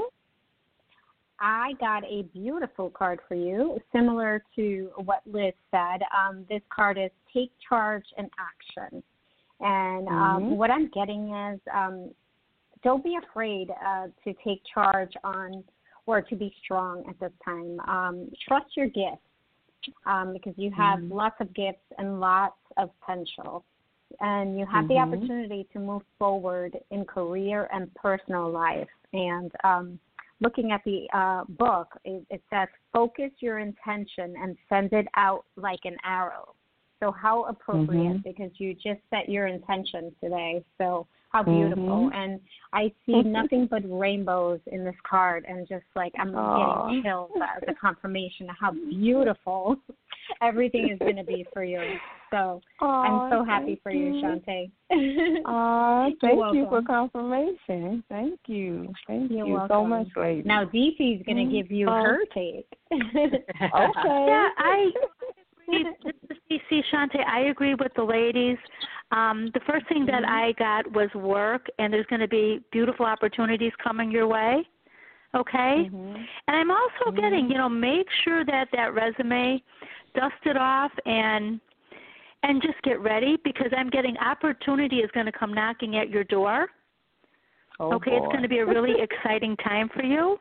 I got a beautiful card for you, similar to what Liz said. This card is Take Charge and Action. And what I'm getting is don't be afraid to take charge on or to be strong at this time. Trust your gifts because you have lots of gifts and lots of potential. And you have the opportunity to move forward in career and personal life. And looking at the book, it says, focus your intention and send it out like an arrow. So how appropriate, because you just set your intention today. So how beautiful. And I see nothing but rainbows in this card, and just like I'm getting chills as a confirmation of how beautiful everything is going to be for you. So I'm so happy for you, Shantae. Thank you for confirmation. Thank you. Thank you so much, lady. Now, Deepe's going to give you her take. Okay. Yeah, I agree. This is DC, Shantae. I agree with the ladies. The first thing that I got was work, and there's going to be beautiful opportunities coming your way. Okay? And I'm also getting, make sure that resume, dust it off, and just get ready, because I'm getting opportunity is going to come knocking at your door. Okay, it's going to be a really exciting time for you.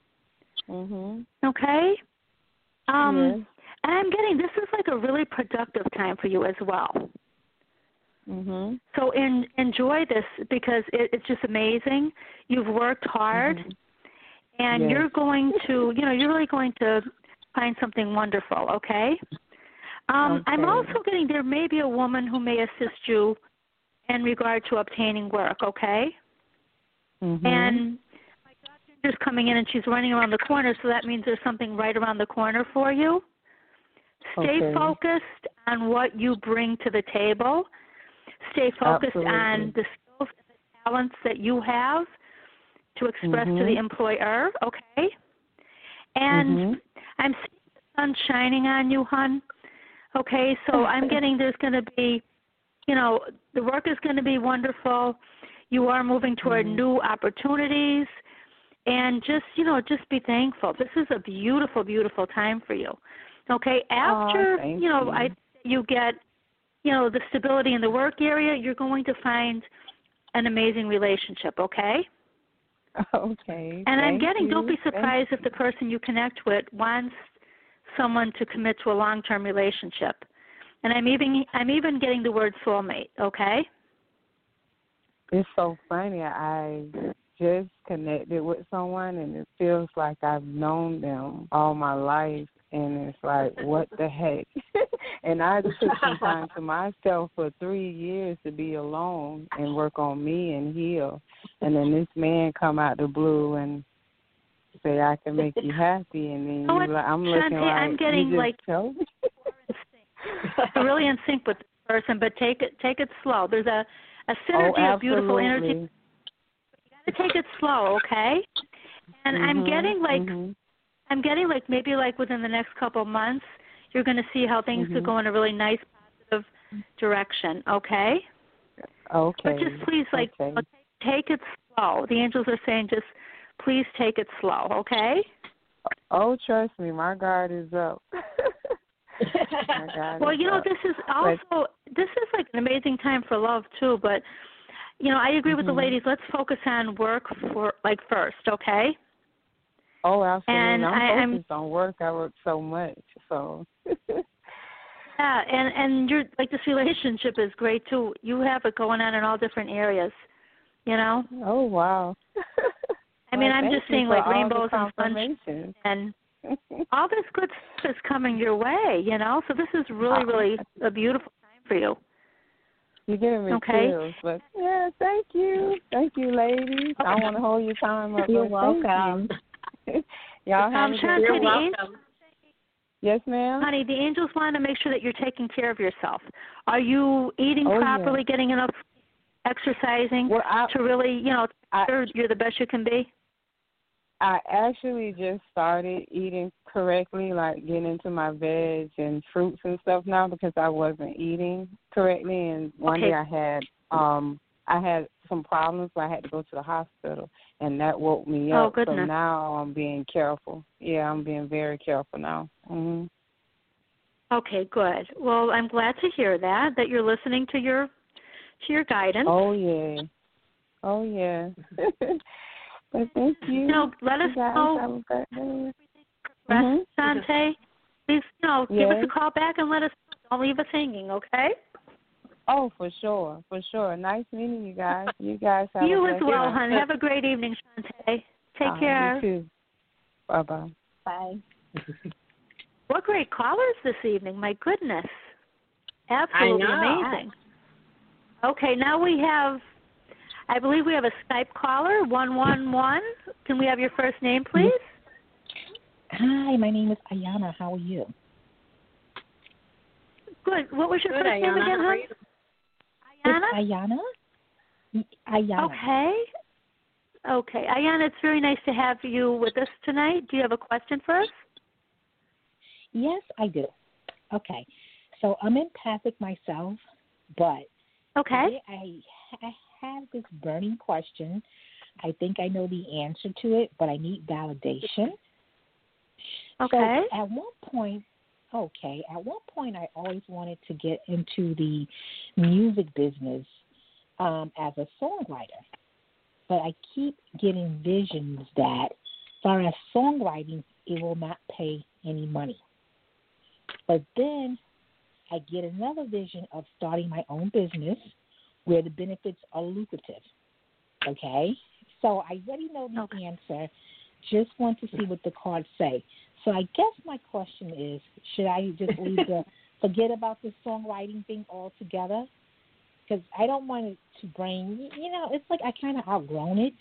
Okay? And I'm getting, this is like a really productive time for you as well. So enjoy this, because it's just amazing. You've worked hard, and you're going to, you're really going to find something wonderful, okay? I'm also getting, there may be a woman who may assist you in regard to obtaining work, okay? And my godmother's coming in, and she's running around the corner, so that means there's something right around the corner for you. Stay focused on what you bring to the table. Stay focused on the skills and the talents that you have to express to the employer, okay? And I'm seeing the sun shining on you, hon. Okay, so I'm getting there's going to be, the work is going to be wonderful. You are moving toward new opportunities, and just be thankful. This is a beautiful, beautiful time for you. Okay, after, you get, the stability in the work area, you're going to find an amazing relationship, okay? Okay. And I'm getting, don't be surprised if the person you connect with wants someone to commit to a long-term relationship. And I'm even getting the word soulmate, okay? It's so funny. I just connected with someone, and it feels like I've known them all my life, and it's like, what the heck? And I took some time to myself for 3 years to be alone and work on me and heal. And then this man come out the blue and say, I can make you happy, and then I'm looking Shantae, like, I'm getting you just like you're really in sync with the person, but take it slow. There's a synergy of beautiful energy. You got to take it slow, okay? And I'm getting like maybe like within the next couple of months, you're going to see how things could go in a really nice, positive direction, okay? Okay. But just please, take it slow. The angels are saying just please take it slow, okay? Oh, trust me, my guard is up. Well, this is also, this is like an amazing time for love too, but, I agree with the ladies. Let's focus on work first, okay? Oh, absolutely. And I'm focused on work. I work so much, so. Yeah, and you're, like, this relationship is great too. You have it going on in all different areas, Oh, wow. I mean, I'm just seeing like rainbows and sunshine, and all this good stuff is coming your way, So this is really, really a beautiful time for you. You're giving me chills, but thank you, ladies. I want to hold your time up. You're welcome. Y'all have a good You're welcome. Yes, ma'am. Honey, the angels want to make sure that you're taking care of yourself. Are you eating properly, getting enough exercising to really, you're the best you can be? I actually just started eating correctly, like getting into my veg and fruits and stuff now, because I wasn't eating correctly. And one day I had some problems, so I had to go to the hospital, and that woke me up. Goodness. So now I'm being careful. Yeah, I'm being very careful now. Okay, good. Well, I'm glad to hear that you're listening to your to your guidance. Oh, yeah. Oh, yeah. But thank you. Let us know. Shante, please, give us a call back and let us know. Don't leave us hanging, okay? Oh, for sure. For sure. Nice meeting you guys. You guys have you a as well, hon. Have a great evening, Shante. Take care. You too. Bye-bye. Bye. What great callers this evening. My goodness. Absolutely amazing. Okay, now we have, I believe we have a Skype caller, 111. Can we have your first name, please? Hi, my name is Ayana. How are you? Good. What was your first name again, hon? Ayana? Ayana. Okay, Ayana, it's very nice to have you with us tonight. Do you have a question for us? Yes, I do. Okay. So I'm empathic myself, but I have this burning question. I think I know the answer to it, but I need validation. Okay. So at one point I always wanted to get into the music business as a songwriter. But I keep getting visions that, as far as songwriting, it will not pay any money. But then I get another vision of starting my own business where the benefits are lucrative. Okay? So I already know the answer. Just want to see what the cards say. So I guess my question is, should I just forget about this songwriting thing altogether? Because I don't want it to bring, it's like I kind of outgrown it.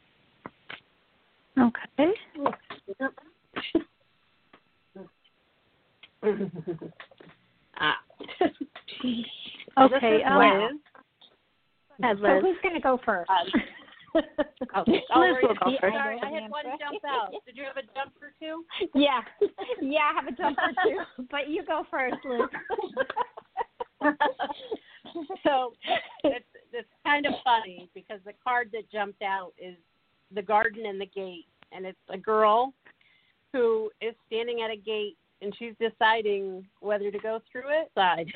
Okay. Okay, Liz. Liz. So who's going to go first? Liz will go first. Sorry, I had one jump out. Did you have a jump or two? Yeah, I have a jump or two, but you go first, Liz. So it's kind of funny because the card that jumped out is the garden and the gate, and it's a girl who is standing at a gate and she's deciding whether to go through it side.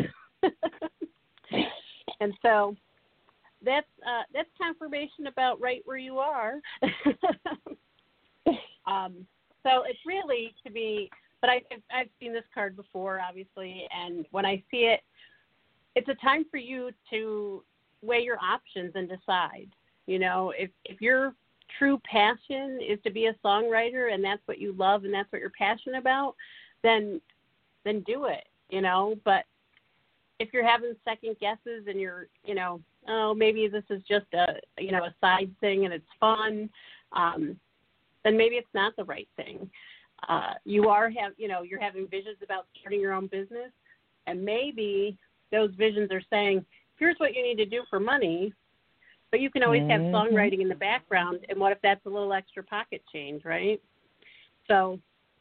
And so that's confirmation about right where you are. So it's really to be, but I've seen this card before, obviously, and when I see it, it's a time for you to weigh your options and decide. If your true passion is to be a songwriter and that's what you love and that's what you're passionate about, then do it. But if you're having second guesses and you're, maybe this is just a side thing and it's fun, then maybe it's not the right thing. You're having visions about starting your own business, and maybe those visions are saying, here's what you need to do for money, but you can always have songwriting in the background, and what if that's a little extra pocket change, right? So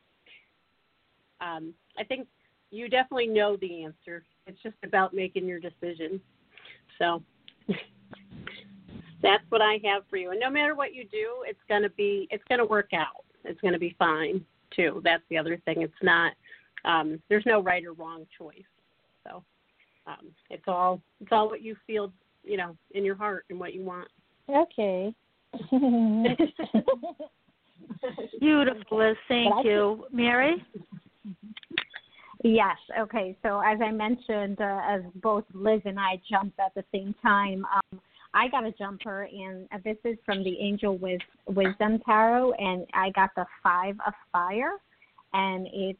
I think you definitely know the answer. It's just about making your decision. So that's what I have for you. And no matter what you do, it's going to work out. It's going to be fine too. That's the other thing. It's not, there's no right or wrong choice. So it's all what you feel, in your heart and what you want. Okay. Beautiful, Liz. Thank you. Mary? Yes. Okay. So as I mentioned, as both Liz and I jumped at the same time, I got a jumper, and this is from the Angel Wisdom Tarot, and I got the 5 of Fire, and it's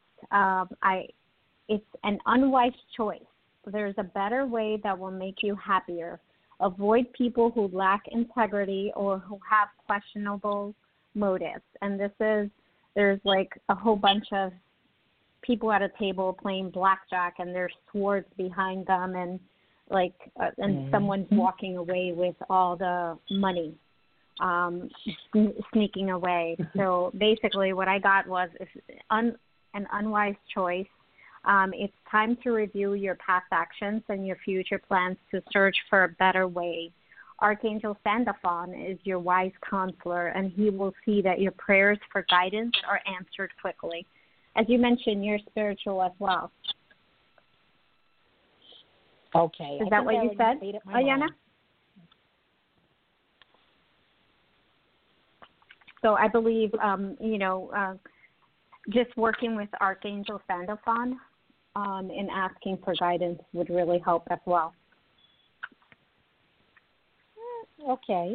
an unwise choice. There's a better way that will make you happier. Avoid people who lack integrity or who have questionable motives. And there's like a whole bunch of people at a table playing blackjack, and there's swords behind them, and someone's walking away with all the money, sneaking away. So basically what I got was an unwise choice. It's time to review your past actions and your future plans to search for a better way. Archangel Sandalphon is your wise counselor, and he will see that your prayers for guidance are answered quickly. As you mentioned, you're spiritual as well. Okay. Is that what you said, Ayana? So I believe, just working with Archangel Sandalphon and asking for guidance would really help as well. Okay.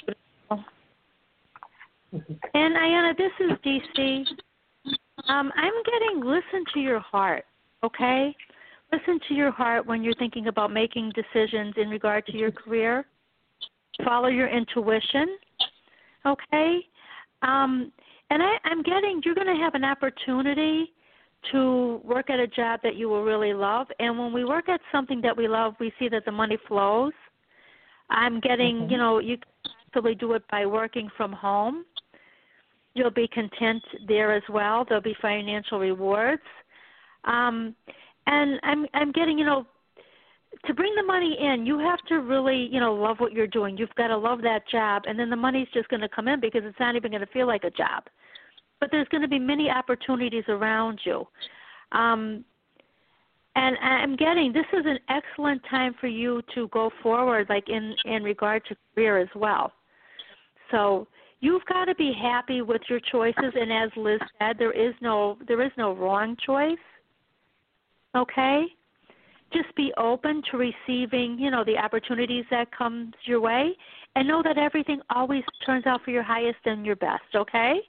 And Ayana, this is DC. I'm getting listen to your heart, okay? Listen to your heart when you're thinking about making decisions in regard to your career. Follow your intuition, okay? And I'm getting you're going to have an opportunity to work at a job that you will really love. And when we work at something that we love, we see that the money flows. I'm getting, you can possibly do it by working from home. You'll be content there as well. There'll be financial rewards. And I'm getting, to bring the money in, you have to really, love what you're doing. You've got to love that job, and then the money's just going to come in because it's not even going to feel like a job. But there's going to be many opportunities around you. And I'm getting this is an excellent time for you to go forward, like in regard to career as well. So you've got to be happy with your choices, and as Liz said, there is no wrong choice. Okay? Just be open to receiving, the opportunities that comes your way, and know that everything always turns out for your highest and your best, okay?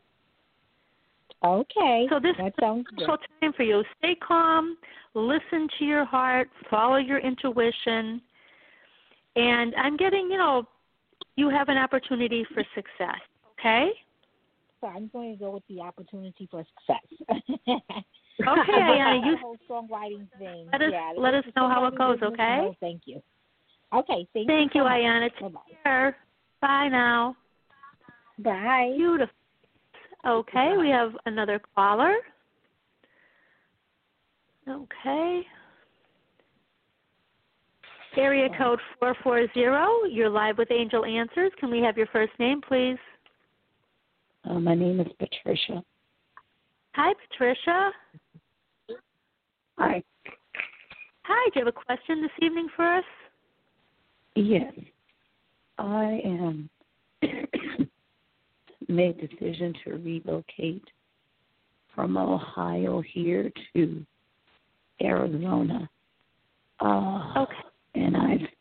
Okay. So this that is sounds a special time for you. Stay calm, listen to your heart, follow your intuition, and I'm getting, you have an opportunity for success, okay? So I'm going to go with the opportunity for success. Okay, Ayana, the whole songwriting thing. Let us know how it goes, okay? No, thank you. Okay, thank you, Ayana. Take care. Bye now. Bye. Beautiful. Okay, we have another caller. Okay. Area code 440. You're live with Angel Answers. Can we have your first name, please? My name is Patricia. Hi, Patricia. Hi. Hi, do you have a question this evening for us? Yes. I am made a decision to relocate from Ohio here to Arizona. Okay. And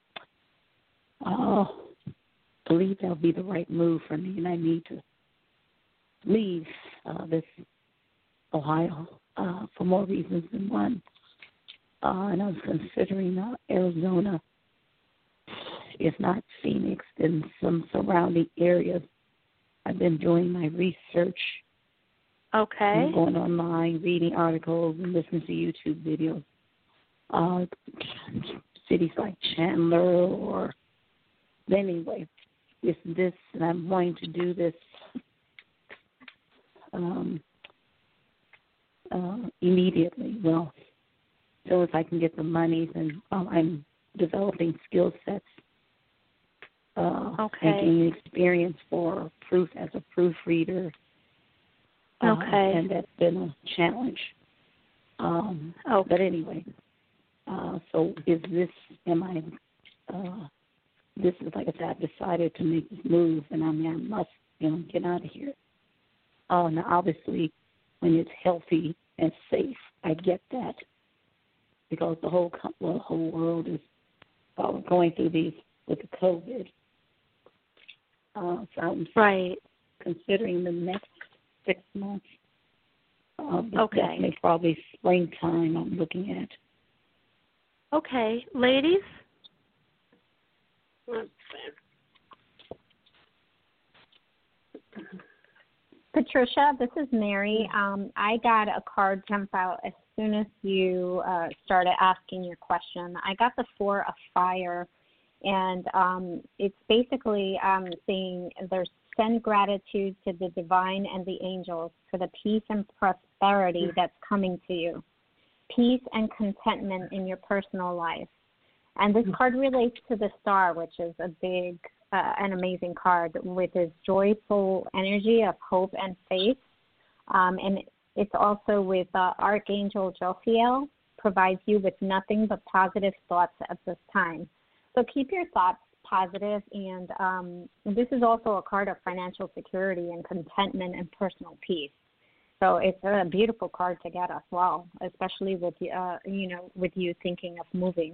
I believe that'll be the right move for me, and I need to leave this Ohio for more reasons than one. And I was considering Arizona, if not Phoenix, then some surrounding areas. I've been doing my research. Okay. And going online, reading articles, and listening to YouTube videos. Cities like Chandler or anyway, this, and I'm going to do this immediately. Well, as soon as I can get the money, then I'm developing skill sets, gaining experience for proof as a proofreader. And that's been a challenge. But anyway, so is this? This is like I said, I've decided to make this move, and I must, get out of here. Now, obviously, when it's healthy and safe, I get that, because the whole world is going through these with the COVID. So I'm considering the next 6 months. Definitely probably springtime I'm looking at. Okay. Ladies? Patricia, this is Mary. I got a card jump out as soon as you started asking your question. I got the 4 of Fire, and it's basically saying there's send gratitude to the divine and the angels for the peace and prosperity that's coming to you. Peace and contentment in your personal life. And this card relates to the star, which is a big, an amazing card with its joyful energy of hope and faith. And it's also with Archangel Jophiel, provides you with nothing but positive thoughts at this time. So keep your thoughts positive, and this is also a card of financial security and contentment and personal peace. So it's a beautiful card to get as well, especially with with you thinking of moving.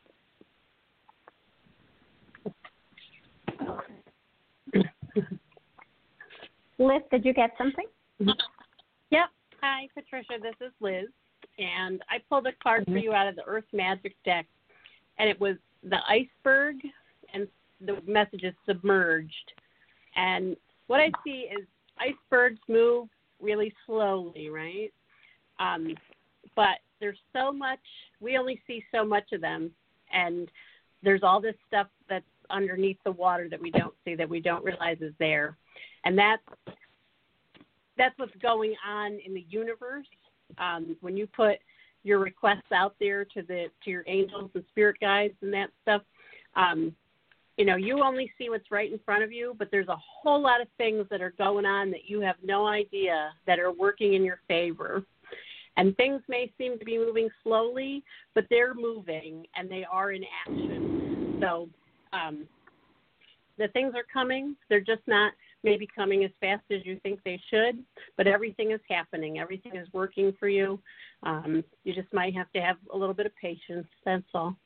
Liz, did you get something? Yep. Hi, Patricia. This is Liz, and I pulled a card for you out of the Earth Magic deck, and it was the iceberg, and the message is submerged. And what I see is icebergs move really slowly, right? But there's so much, we only see so much of them, and there's all this stuff that's underneath the water that we don't see, that we don't realize is there. And that's what's going on in the universe. When you put your requests out there to your angels and spirit guides and that stuff, you only see what's right in front of you, but there's a whole lot of things that are going on that you have no idea that are working in your favor. And things may seem to be moving slowly, but they're moving and they are in action. So the things are coming. They're just not maybe coming as fast as you think they should, but everything is happening. Everything is working for you. You just might have to have a little bit of patience. That's all.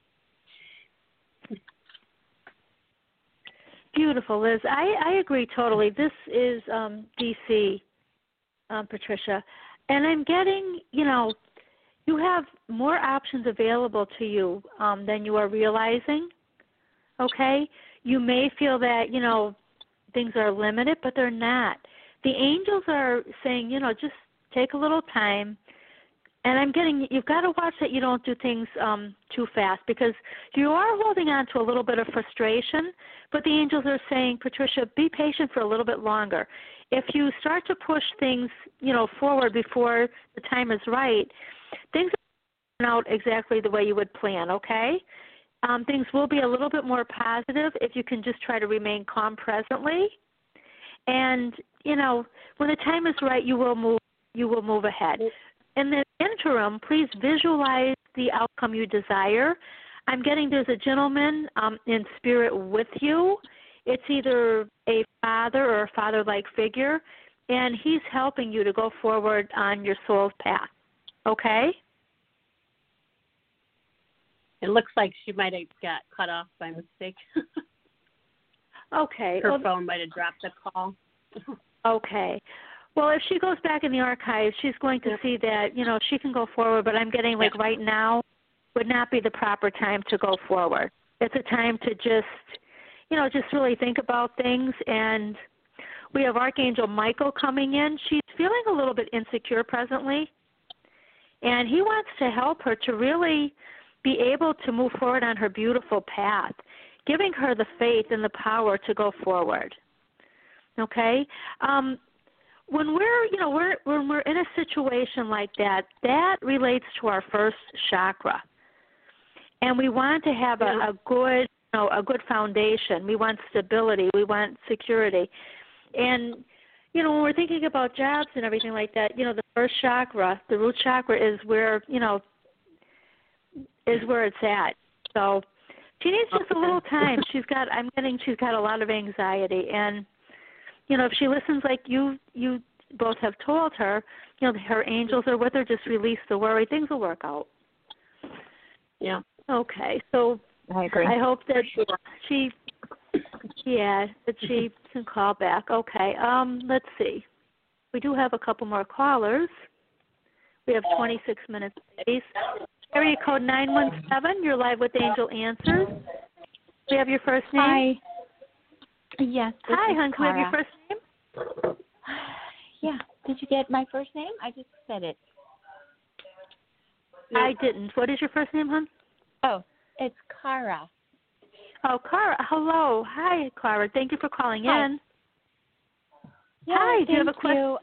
Beautiful, Liz. I agree totally. This is DC, Patricia. And I'm getting, you have more options available to you than you are realizing, okay? You may feel that, things are limited, but they're not. The angels are saying, just take a little time. And you've got to watch that you don't do things too fast, because you are holding on to a little bit of frustration, but the angels are saying, Patricia, be patient for a little bit longer. If you start to push things, forward before the time is right, things will turn out exactly the way you would plan, okay? Things will be a little bit more positive if you can just try to remain calm presently. And, when the time is right, you will move ahead. In the interim, please visualize the outcome you desire. I'm getting there's a gentleman in spirit with you. It's either a father or a father-like figure, and he's helping you to go forward on your soul's path. Okay? It looks like she might have got cut off by mistake. Okay. Her phone might have dropped the call. Okay. Well, if she goes back in the archives, she's going to see that, she can go forward, but I'm getting right now would not be the proper time to go forward. It's a time to just really think about things. And we have Archangel Michael coming in. She's feeling a little bit insecure presently, and he wants to help her to really be able to move forward on her beautiful path, giving her the faith and the power to go forward. Okay? When we're in a situation like that, that relates to our first chakra, and we want to have a good foundation. We want stability. We want security, and when we're thinking about jobs and everything like that, the first chakra, the root chakra, is where it's at. So she needs just a little time. She's got a lot of anxiety, and if she listens like you both have told her, her angels are with her. Just release the worry. Things will work out. Yeah. Okay. So I agree. I hope that she can call back. Okay. Let's see. We do have a couple more callers. We have 26 minutes, please. Area code 917. You're live with Angel Answers. Do you have your first name? Hi. Yes. Hi, hon. Can we have your first name? Yeah. Did you get my first name? I just said it. I didn't. What is your first name, hon? Oh, it's Kara. Oh, Kara. Hello. Hi, Kara. Thank you for calling in. Yeah, Hi. Do you have a question?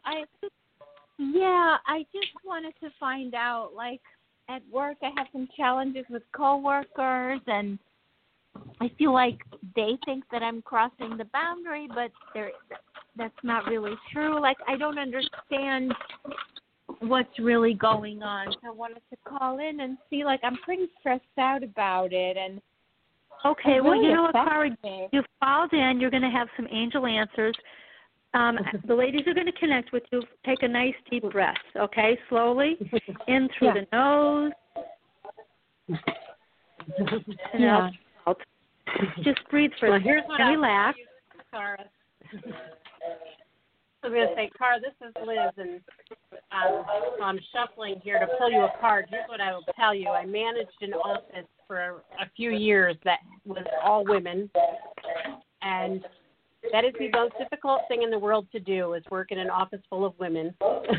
I just wanted to find out, at work I have some challenges with coworkers, and I feel like they think that I'm crossing the boundary, but that's not really true. I don't understand what's really going on. So I wanted to call in and see. Like, I'm pretty stressed out about it, and okay. it Well, really you know what, affects Cara, me. you've called in. You're going to have some angel answers. The ladies are going to connect with you. Take a nice deep breath, okay? Slowly in through the nose. And out. Just breathe for Well, here's what and relax. Cara. I was going to say, Cara, this is Liz, and so I'm shuffling here to pull you a card. Here's what I will tell you. I managed an office for a few years that was all women, and that is the most difficult thing in the world to do, is work in an office full of women.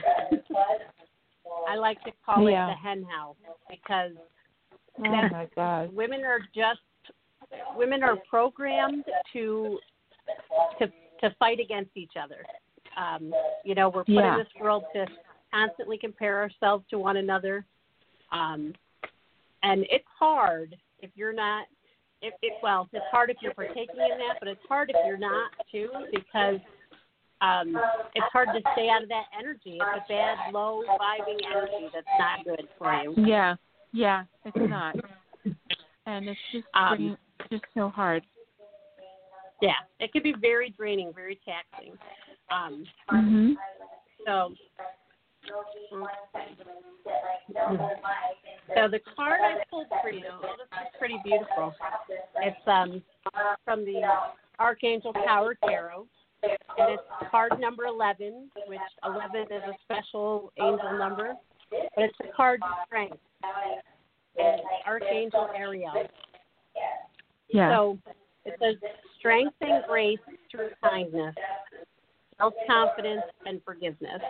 I like to call it the hen house, because my gosh, women are programmed to fight against each other. We're put in this world to constantly compare ourselves to one another, and it's hard if you're not. It's hard if you're partaking in that, but it's hard if you're not too, because it's hard to stay out of that energy. It's a bad, low vibing energy that's not good for you. Yeah, it's not, and it's just just so hard. Yeah, it can be very draining, very taxing. So the card I pulled for you, this is pretty beautiful. It's from the Archangel Power Tarot, and it's card number 11, which 11 is a special angel number, but it's the card Strength, and Archangel Ariel. Yeah. So it says strength and grace through kindness, self-confidence, and forgiveness.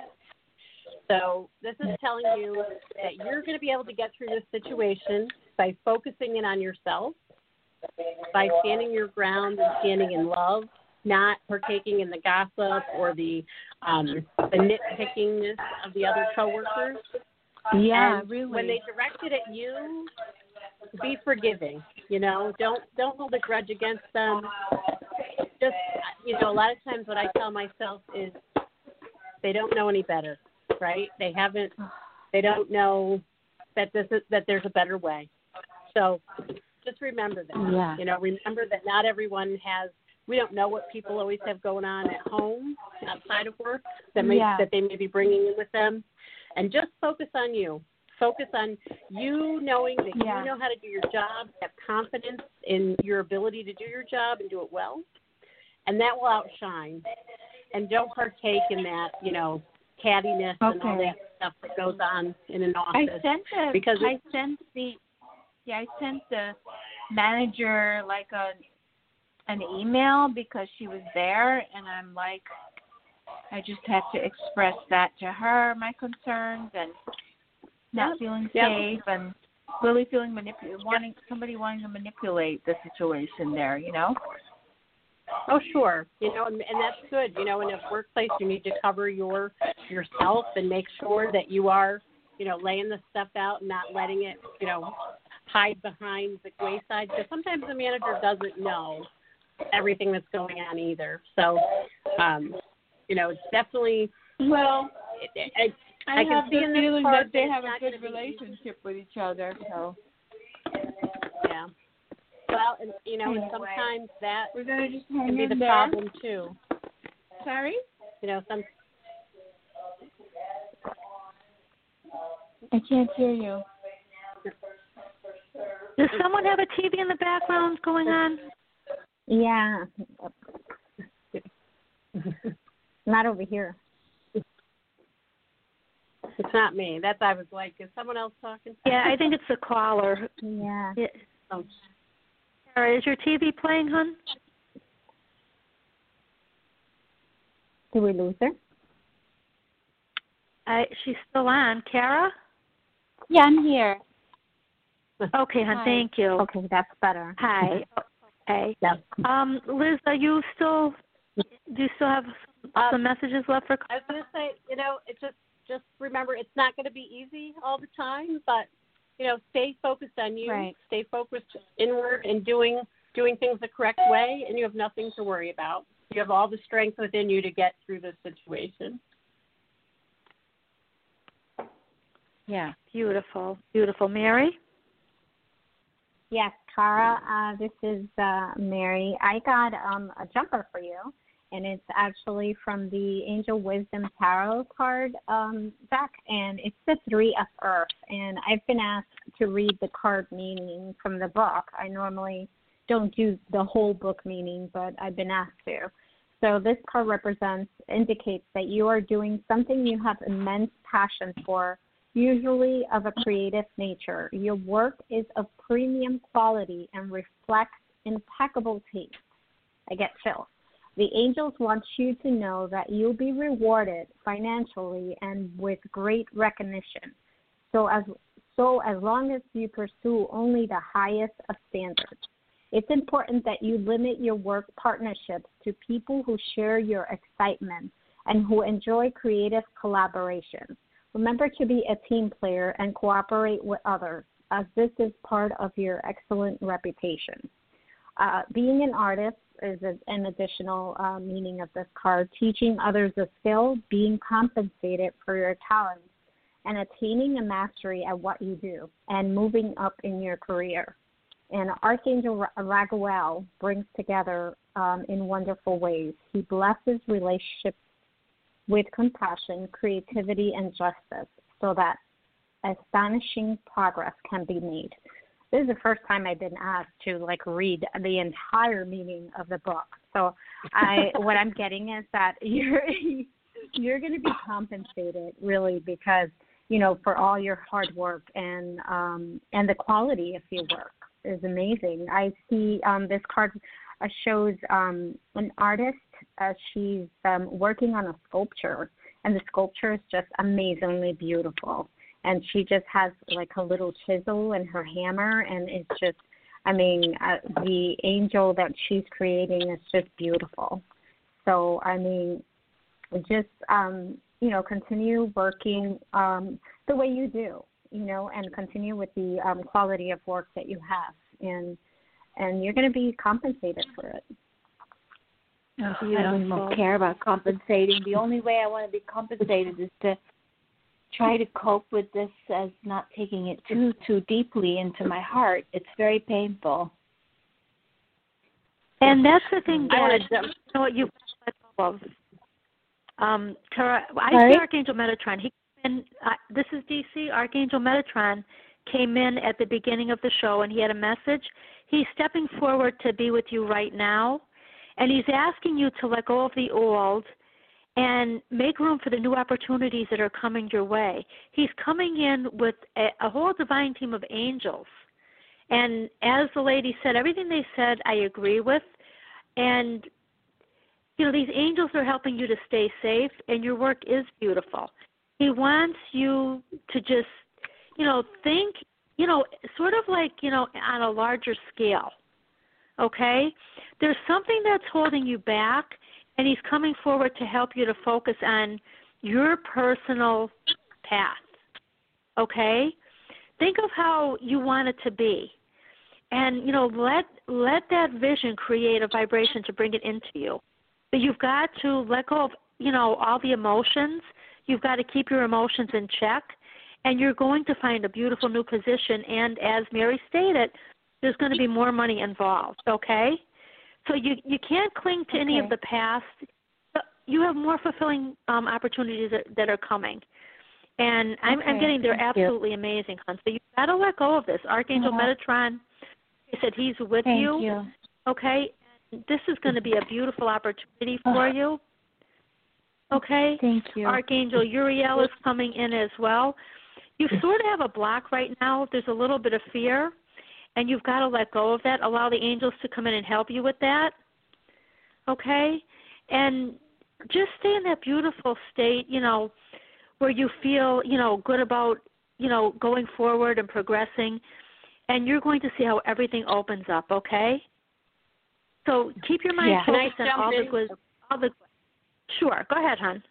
So this is telling you that you're going to be able to get through this situation by focusing in on yourself, by standing your ground and standing in love, not partaking in the gossip or the nitpickingness of the other coworkers. Yeah, and really. When they direct it at you, be forgiving. Don't hold a grudge against them. Just a lot of times what I tell myself is they don't know any better. Right? They don't know that there's a better way. So just remember that. Yeah. Remember that not everyone we don't know what people always have going on at home outside of work that they may be bringing in with them. And just focus on you. Focus on you knowing that you know how to do your job, have confidence in your ability to do your job and do it well. And that will outshine. And don't partake in that, cattiness and all that stuff that goes on in an office. I sent the manager like an email because she was there, and I'm like, I just had to express that to her, my concerns, and not feeling safe, and really feeling wanting to manipulate the situation there, Oh, sure. And that's good. In a workplace, you need to cover yourself and make sure that you are, laying the stuff out and not letting it, hide behind the wayside. Because sometimes the manager doesn't know everything that's going on either. So, it's definitely. Well, I can see in this feeling part that they have a good relationship with each other. So. Yeah. Well, and sometimes that we're gonna just can be the problem too. Sorry? I can't hear you. Does someone have a TV in the background going on? Yeah. Not over here. It's not me. I was like, is someone else talking? Yeah, I think it's the caller. Yeah. Oh. Sarah, is your TV playing, hon? Did we lose her? She's still on. Cara? Yeah, I'm here. Okay, hon. Hi. Thank you. Okay, that's better. Hi. Okay. Yeah. Liz, do you still have some messages left for? I was going to say, it's just remember, it's not going to be easy all the time, but stay focused on you. Right. Stay focused inward and doing things the correct way, and you have nothing to worry about. You have all the strength within you to get through this situation. Yeah, beautiful, beautiful. Mary? Yes, Cara, this is Mary. I got a jumper for you, and it's actually from the Angel Wisdom Tarot card deck, and it's the Three of Earth. And I've been asked to read the card meaning from the book. I normally don't do the whole book meaning, but I've been asked to. So this card indicates that you are doing something you have immense passion for, usually of a creative nature. Your work is of premium quality and reflects impeccable taste. I get chills. The angels want you to know that you'll be rewarded financially and with great recognition. So as long as you pursue only the highest of standards. It's important that you limit your work partnerships to people who share your excitement and who enjoy creative collaboration. Remember to be a team player and cooperate with others, as this is part of your excellent reputation. Being an artist is an additional meaning of this card. Teaching others a skill, being compensated for your talents, and attaining a mastery at what you do, and moving up in your career. And Archangel Raguel brings together in wonderful ways. He blesses relationships with compassion, creativity, and justice so that astonishing progress can be made. This is the first time I've been asked to read the entire meaning of the book. So what I'm getting is that you're going to be compensated really because, for all your hard work and the quality of your work is amazing. I see this card shows an artist. She's working on a sculpture, and the sculpture is just amazingly beautiful. And she just has a little chisel and her hammer, and it's just, the angel that she's creating is just beautiful. So, just, continue working the way you do, and continue with the quality of work that you have. And you're going to be compensated for it. Oh, I don't even care about compensating. The only way I want to be compensated is to try to cope with this as not taking it too deeply into my heart. It's very painful. And that's the thing that you let go of. Tara, I see Archangel Metatron. He came in, this is DC. Archangel Metatron came in at the beginning of the show, and he had a message. He's stepping forward to be with you right now, and he's asking you to let go of the old and make room for the new opportunities that are coming your way. He's coming in with a whole divine team of angels. And as the lady said, everything they said I agree with. And, these angels are helping you to stay safe, and your work is beautiful. He wants you to just, think, sort of on a larger scale, okay? There's something that's holding you back, and he's coming forward to help you to focus on your personal path, okay? Think of how you want it to be. And, let that vision create a vibration to bring it into you. But you've got to let go of, all the emotions. You've got to keep your emotions in check. And you're going to find a beautiful new position. And as Mary stated, there's going to be more money involved, okay? So you can't cling to any of the past. You have more fulfilling opportunities that are coming. And I'm getting they're absolutely amazing, hon. So you've got to let go of this. Archangel Metatron, he said he's with you. Okay? And this is going to be a beautiful opportunity for you. Okay? Thank you. Archangel Uriel is coming in as well. You sort of have a block right now. There's a little bit of fear, and you've got to let go of that. Allow the angels to come in and help you with that. Okay? And just stay in that beautiful state, where you feel, good about, going forward and progressing, and you're going to see how everything opens up, okay? So keep your mind focused on all the Sure. Go ahead, hon.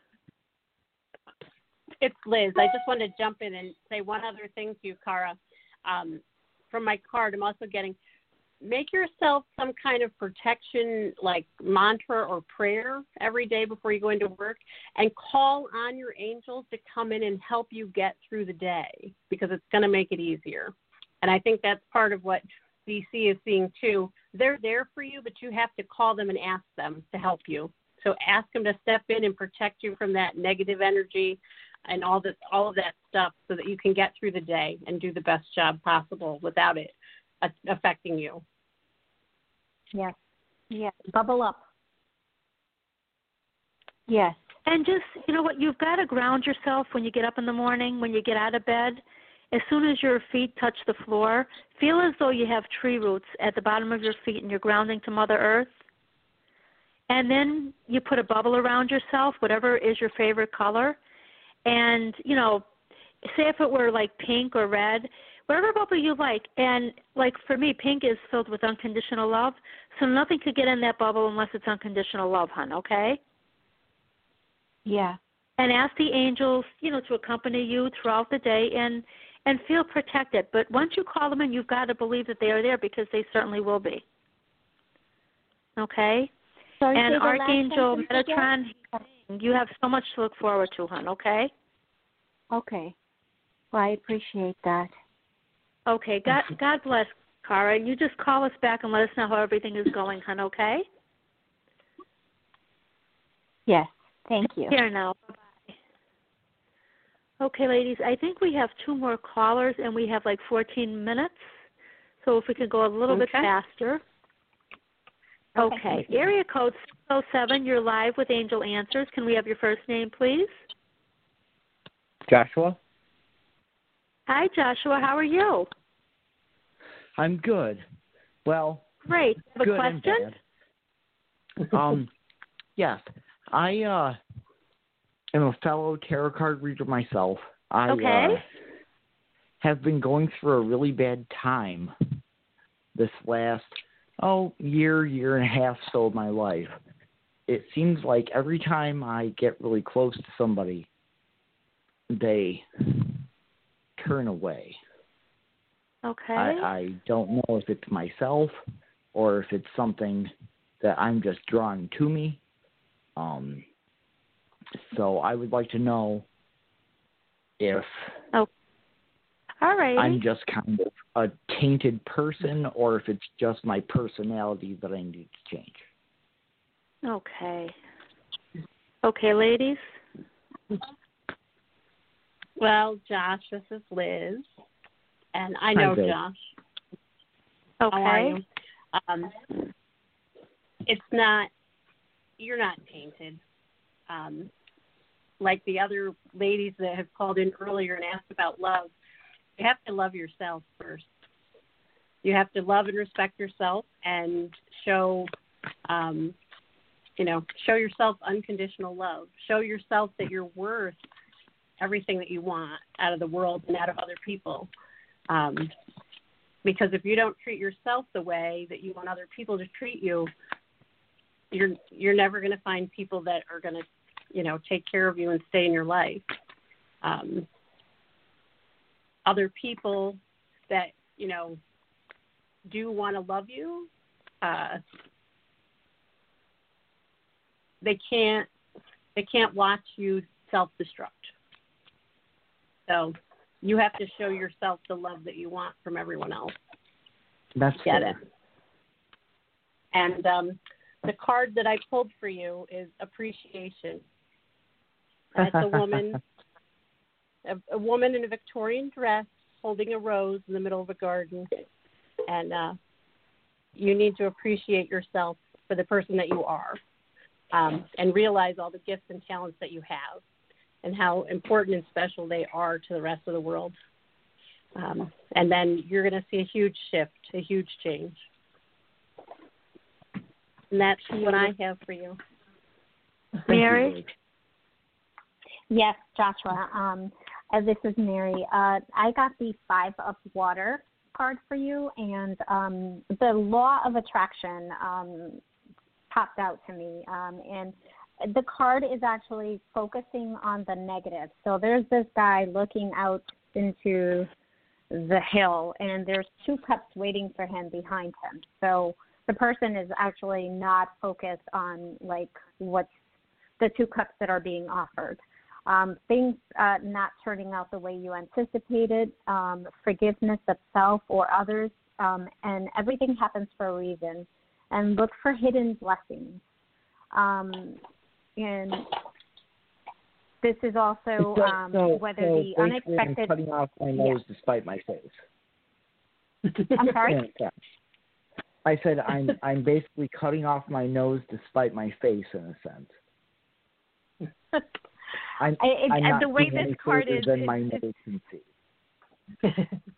It's Liz. I just wanted to jump in and say one other thing to you, Cara. From my card, I'm also getting make yourself some kind of protection, like mantra or prayer every day before you go into work, and call on your angels to come in and help you get through the day, because it's going to make it easier. And I think that's part of what DC is seeing too. They're there for you, but you have to call them and ask them to help you. So ask them to step in and protect you from that negative energy and all of that stuff, so that you can get through the day and do the best job possible without it affecting you. Yes. Yes. Bubble up. Yes. And just, you know what, you've got to ground yourself when you get up in the morning, when you get out of bed. As soon as your feet touch the floor, feel as though you have tree roots at the bottom of your feet and you're grounding to Mother Earth. And then you put a bubble around yourself, whatever is your favorite color. And, you know, say if it were like pink or red, whatever bubble you like. And like for me, pink is filled with unconditional love. So nothing could get in that bubble unless it's unconditional love, hon, okay? Yeah. And ask the angels, you know, to accompany you throughout the day and feel protected. But once you call them in, you've got to believe that they are there, because they certainly will be. Okay? Sorry, and Archangel Metatron, Metatron, you have so much to look forward to, hon, okay? Okay. Well, I appreciate that. Okay. God bless, Cara. You just call us back and let us know how everything is going, hon, okay? Yes. Thank you. Here now. Bye-bye. Okay, ladies, I think we have 2 more callers, and we have like 14 minutes. So if we could go a little bit faster. Okay. Area code 607, you're live with Angel Answers. Can we have your first name, please? Joshua. Hi, Joshua. How are you? I'm good. Well, great. Have a good question? And bad. Yes. I am a fellow tarot card reader myself. I have been going through a really bad time this last year and a half so of my life. It seems like every time I get really close to somebody, they turn away. Okay. I don't know if it's myself or if it's something that I'm just drawn to me. So I would like to know if I'm just kind of a tainted person, or if it's just my personality that I need to change. Okay. Okay, ladies. Well, Josh, this is Liz, and I know Josh. Okay. How are you? It's not. You're not tainted. Like the other ladies that have called in earlier and asked about love, you have to love yourself first. You have to love and respect yourself and show yourself unconditional love. Show yourself that you're worth everything that you want out of the world and out of other people. Because if you don't treat yourself the way that you want other people to treat you, you're never going to find people that are going to, take care of you and stay in your life. Other people that, do want to love you, they can't watch you self-destruct. So you have to show yourself the love that you want from everyone else. That's Get fair. it. And the card that I pulled for you is appreciation. And it's a woman in a Victorian dress holding a rose in the middle of a garden. And you need to appreciate yourself for the person that you are, and realize all the gifts and talents that you have and how important and special they are to the rest of the world. And then you're going to see a huge shift, a huge change. And that's what I have for you. Mary? Yes, Joshua. This is Mary. I got the 5 of Water card for you, and the law of attraction popped out to me. And the card is actually focusing on the negative. So there's this guy looking out into the hill, and there's 2 cups waiting for him behind him. So the person is actually not focused on like what's the 2 cups that are being offered. Things not turning out the way you anticipated, forgiveness of self or others, and everything happens for a reason. And look for hidden blessings. And this is also whether the unexpected. I'm cutting off my nose despite my face. I'm sorry. I said I'm basically cutting off my nose despite my face in a sense. I'm not the way seeing this any card further is, than my nose can see.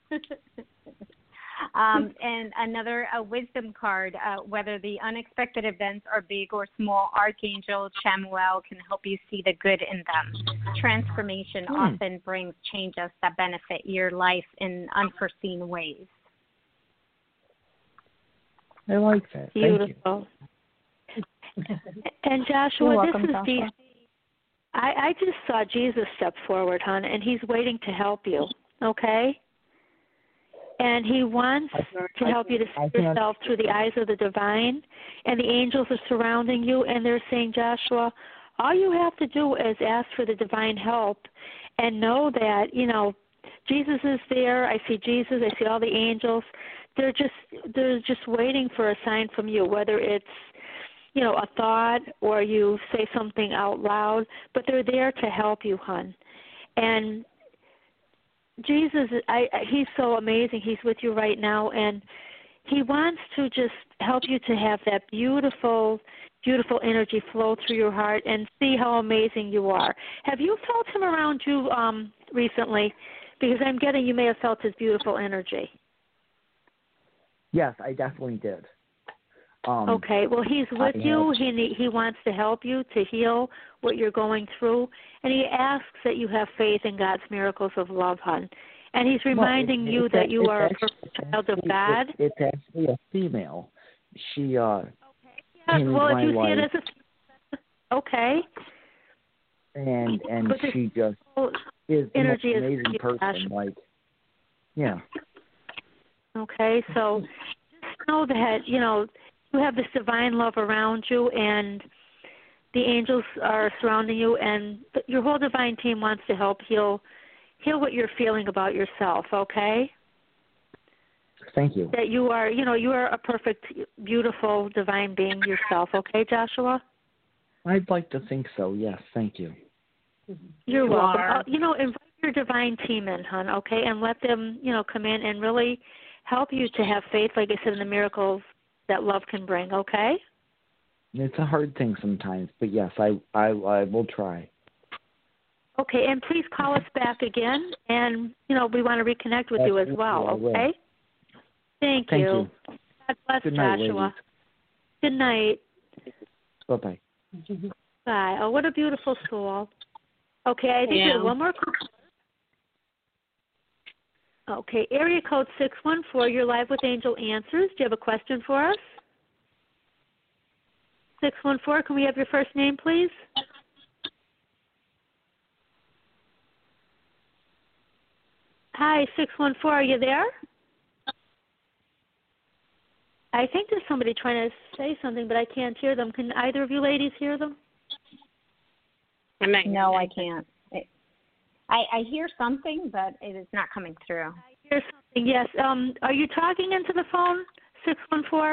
And another wisdom card, whether the unexpected events are big or small, Archangel Chamuel can help you see the good in them. Transformation often brings changes that benefit your life in unforeseen ways. I like that. Beautiful. Thank you. And Joshua, You're welcome, this is Joshua. I just saw Jesus step forward, hon, and he's waiting to help you, okay? And he wants to help you to see yourself through the eyes of the divine, and the angels are surrounding you, and they're saying, Joshua, all you have to do is ask for the divine help and know that, Jesus is there. I see Jesus. I see all the angels. They're just waiting for a sign from you, whether it's a thought or you say something out loud, but they're there to help you, hon. And Jesus, he's so amazing. He's with you right now, and he wants to just help you to have that beautiful, beautiful energy flow through your heart and see how amazing you are. Have you felt him around you recently? Because I'm getting you may have felt his beautiful energy. Yes, I definitely did. Okay, well, he's with you. He wants to help you to heal what you're going through, and he asks that you have faith in God's miracles of love, hon. And he's reminding you that you are a perfect child of God. It's actually a female. She yes, well, if you see it as a okay. And she just is the most amazing person. Like, yeah. Okay, so just know that you have this divine love around you, and the angels are surrounding you, and your whole divine team wants to help heal what you're feeling about yourself, okay? Thank you. That you are, you are a perfect, beautiful, divine being yourself, okay, Joshua? I'd like to think so, yes. Thank you. You're welcome. Invite your divine team in, hon, okay, and let them, come in and really help you to have faith, like I said, in the miracles that love can bring, okay? It's a hard thing sometimes, but yes, I will try. Okay, and please call us back again, and, we want to reconnect with you as well, okay? Thank you. God bless, Good night, Joshua. ladies. Good night. Bye-bye. Bye. Oh, what a beautiful soul. Okay, I think we have one more call. Okay, area code 614, you're live with Angel Answers. Do you have a question for us? 614, can we have your first name, please? Hi, 614, are you there? I think there's somebody trying to say something, but I can't hear them. Can either of you ladies hear them? No, I can't. I hear something, but it is not coming through. I hear something, yes. Are you talking into the phone, 614?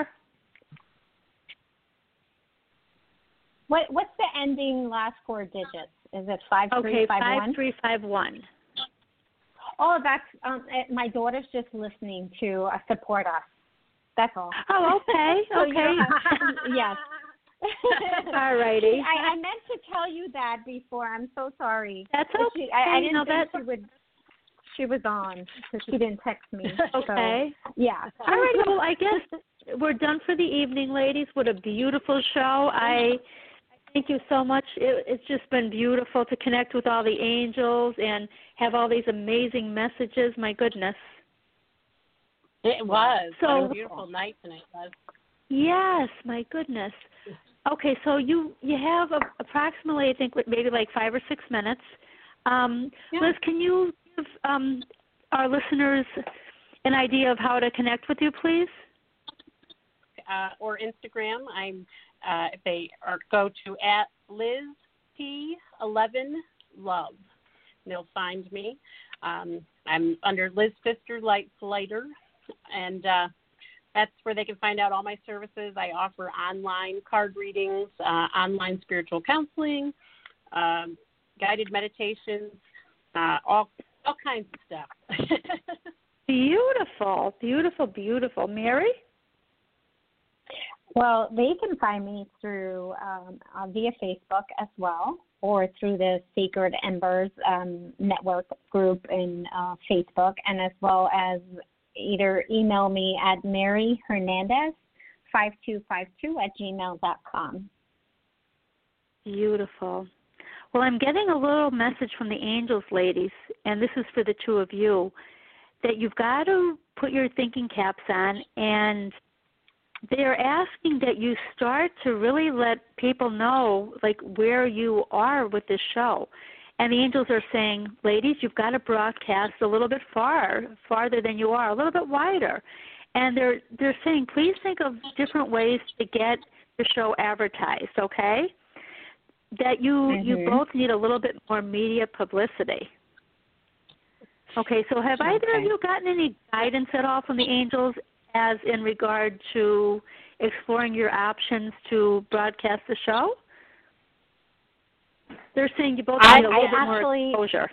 What's the ending last 4 digits? Is it 5351? Okay, 5351. Oh, that's my daughter's just listening to support us. That's all. Oh, okay, okay. Yes. All righty. I meant to tell you that before. I'm so sorry. That's okay. I didn't think she was on because she didn't text me. Okay. So, yeah. All right. Well, I guess we're done for the evening, ladies. What a beautiful show. I thank you so much. It's just been beautiful to connect with all the angels and have all these amazing messages. My goodness. It was. So, what a beautiful night tonight was. Yes, my goodness. Okay, so you have approximately, I think, maybe like 5 or 6 minutes. Liz, can you give our listeners an idea of how to connect with you, please? Or Instagram. If they go to @LizP11Love, they'll find me. I'm under Liz Pfister Lighter, and that's where they can find out all my services. I offer online card readings, online spiritual counseling, guided meditations, all kinds of stuff. Beautiful, beautiful, beautiful. Mary? Well, they can find me through via Facebook as well, or through the Sacred Embers network group in Facebook, and as well as either email me at maryhernandez5252@gmail.com. Beautiful. Well, I'm getting a little message from the angels, ladies, and this is for the two of you, that you've got to put your thinking caps on, and they're asking that you start to really let people know, like, where you are with this show. And the angels are saying, ladies, you've got to broadcast a little bit farther than you are, a little bit wider. And they're saying, please think of different ways to get the show advertised, okay? That you both need a little bit more media publicity. Okay, so have either of you gotten any guidance at all from the angels as in regard to exploring your options to broadcast the show? They're saying you both need a little bit more exposure.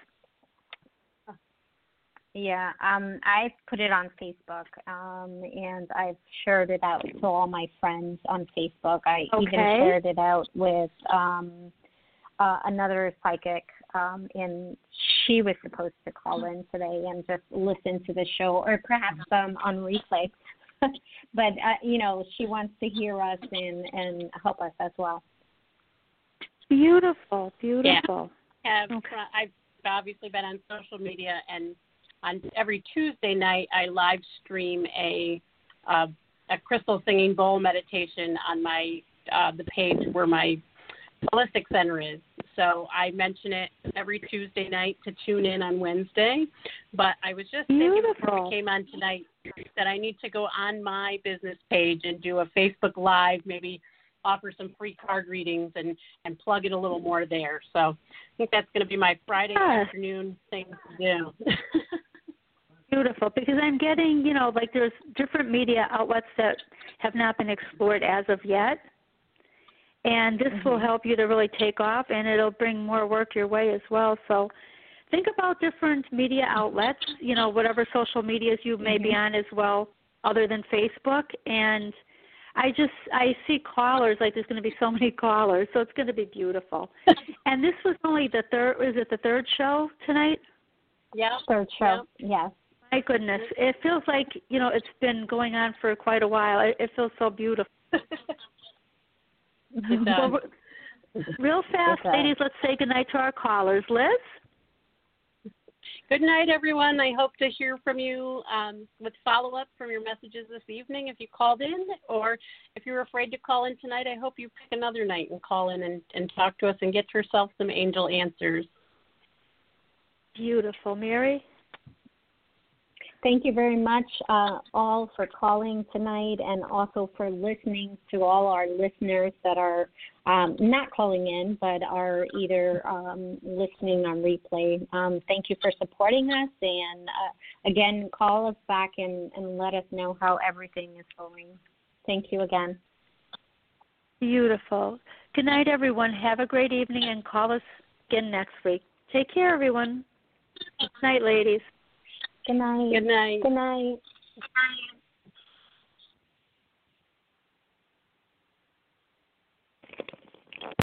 Yeah, I put it on Facebook, and I've shared it out to all my friends on Facebook. I even shared it out with another psychic, and she was supposed to call in today and just listen to the show, or perhaps on replay. But, she wants to hear us and help us as well. Beautiful, beautiful. Yeah. I've obviously been on social media, and on every Tuesday night I live stream a crystal singing bowl meditation on my the page where my holistic center is. So I mention it every Tuesday night to tune in on Wednesday. But I was just thinking before we came on tonight that I need to go on my business page and do a Facebook Live, maybe offer some free card readings and plug it a little more there. So I think that's going to be my Friday afternoon thing to do. Beautiful, because I'm getting, there's different media outlets that have not been explored as of yet. And this will help you to really take off, and it'll bring more work your way as well. So think about different media outlets, whatever social medias you may be on as well, other than Facebook. And I see callers, like there's going to be so many callers, so it's going to be beautiful. And this was only the third show tonight? Yeah. Third show, yes. My goodness. It feels like, it's been going on for quite a while. It feels so beautiful. Well, real fast, ladies, let's say goodnight to our callers. Liz? Good night, everyone. I hope to hear from you with follow-up from your messages this evening if you called in, or if you're afraid to call in tonight, I hope you pick another night and call in and talk to us and get yourself some angel answers. Beautiful. Mary? Thank you very much, all, for calling tonight, and also for listening to all our listeners that are not calling in, but are either listening on replay. Thank you for supporting us, and again, call us back and let us know how everything is going. Thank you again. Beautiful. Good night, everyone. Have a great evening, and call us again next week. Take care, everyone. Good night, ladies. Good night. Good night. Good night. Good night.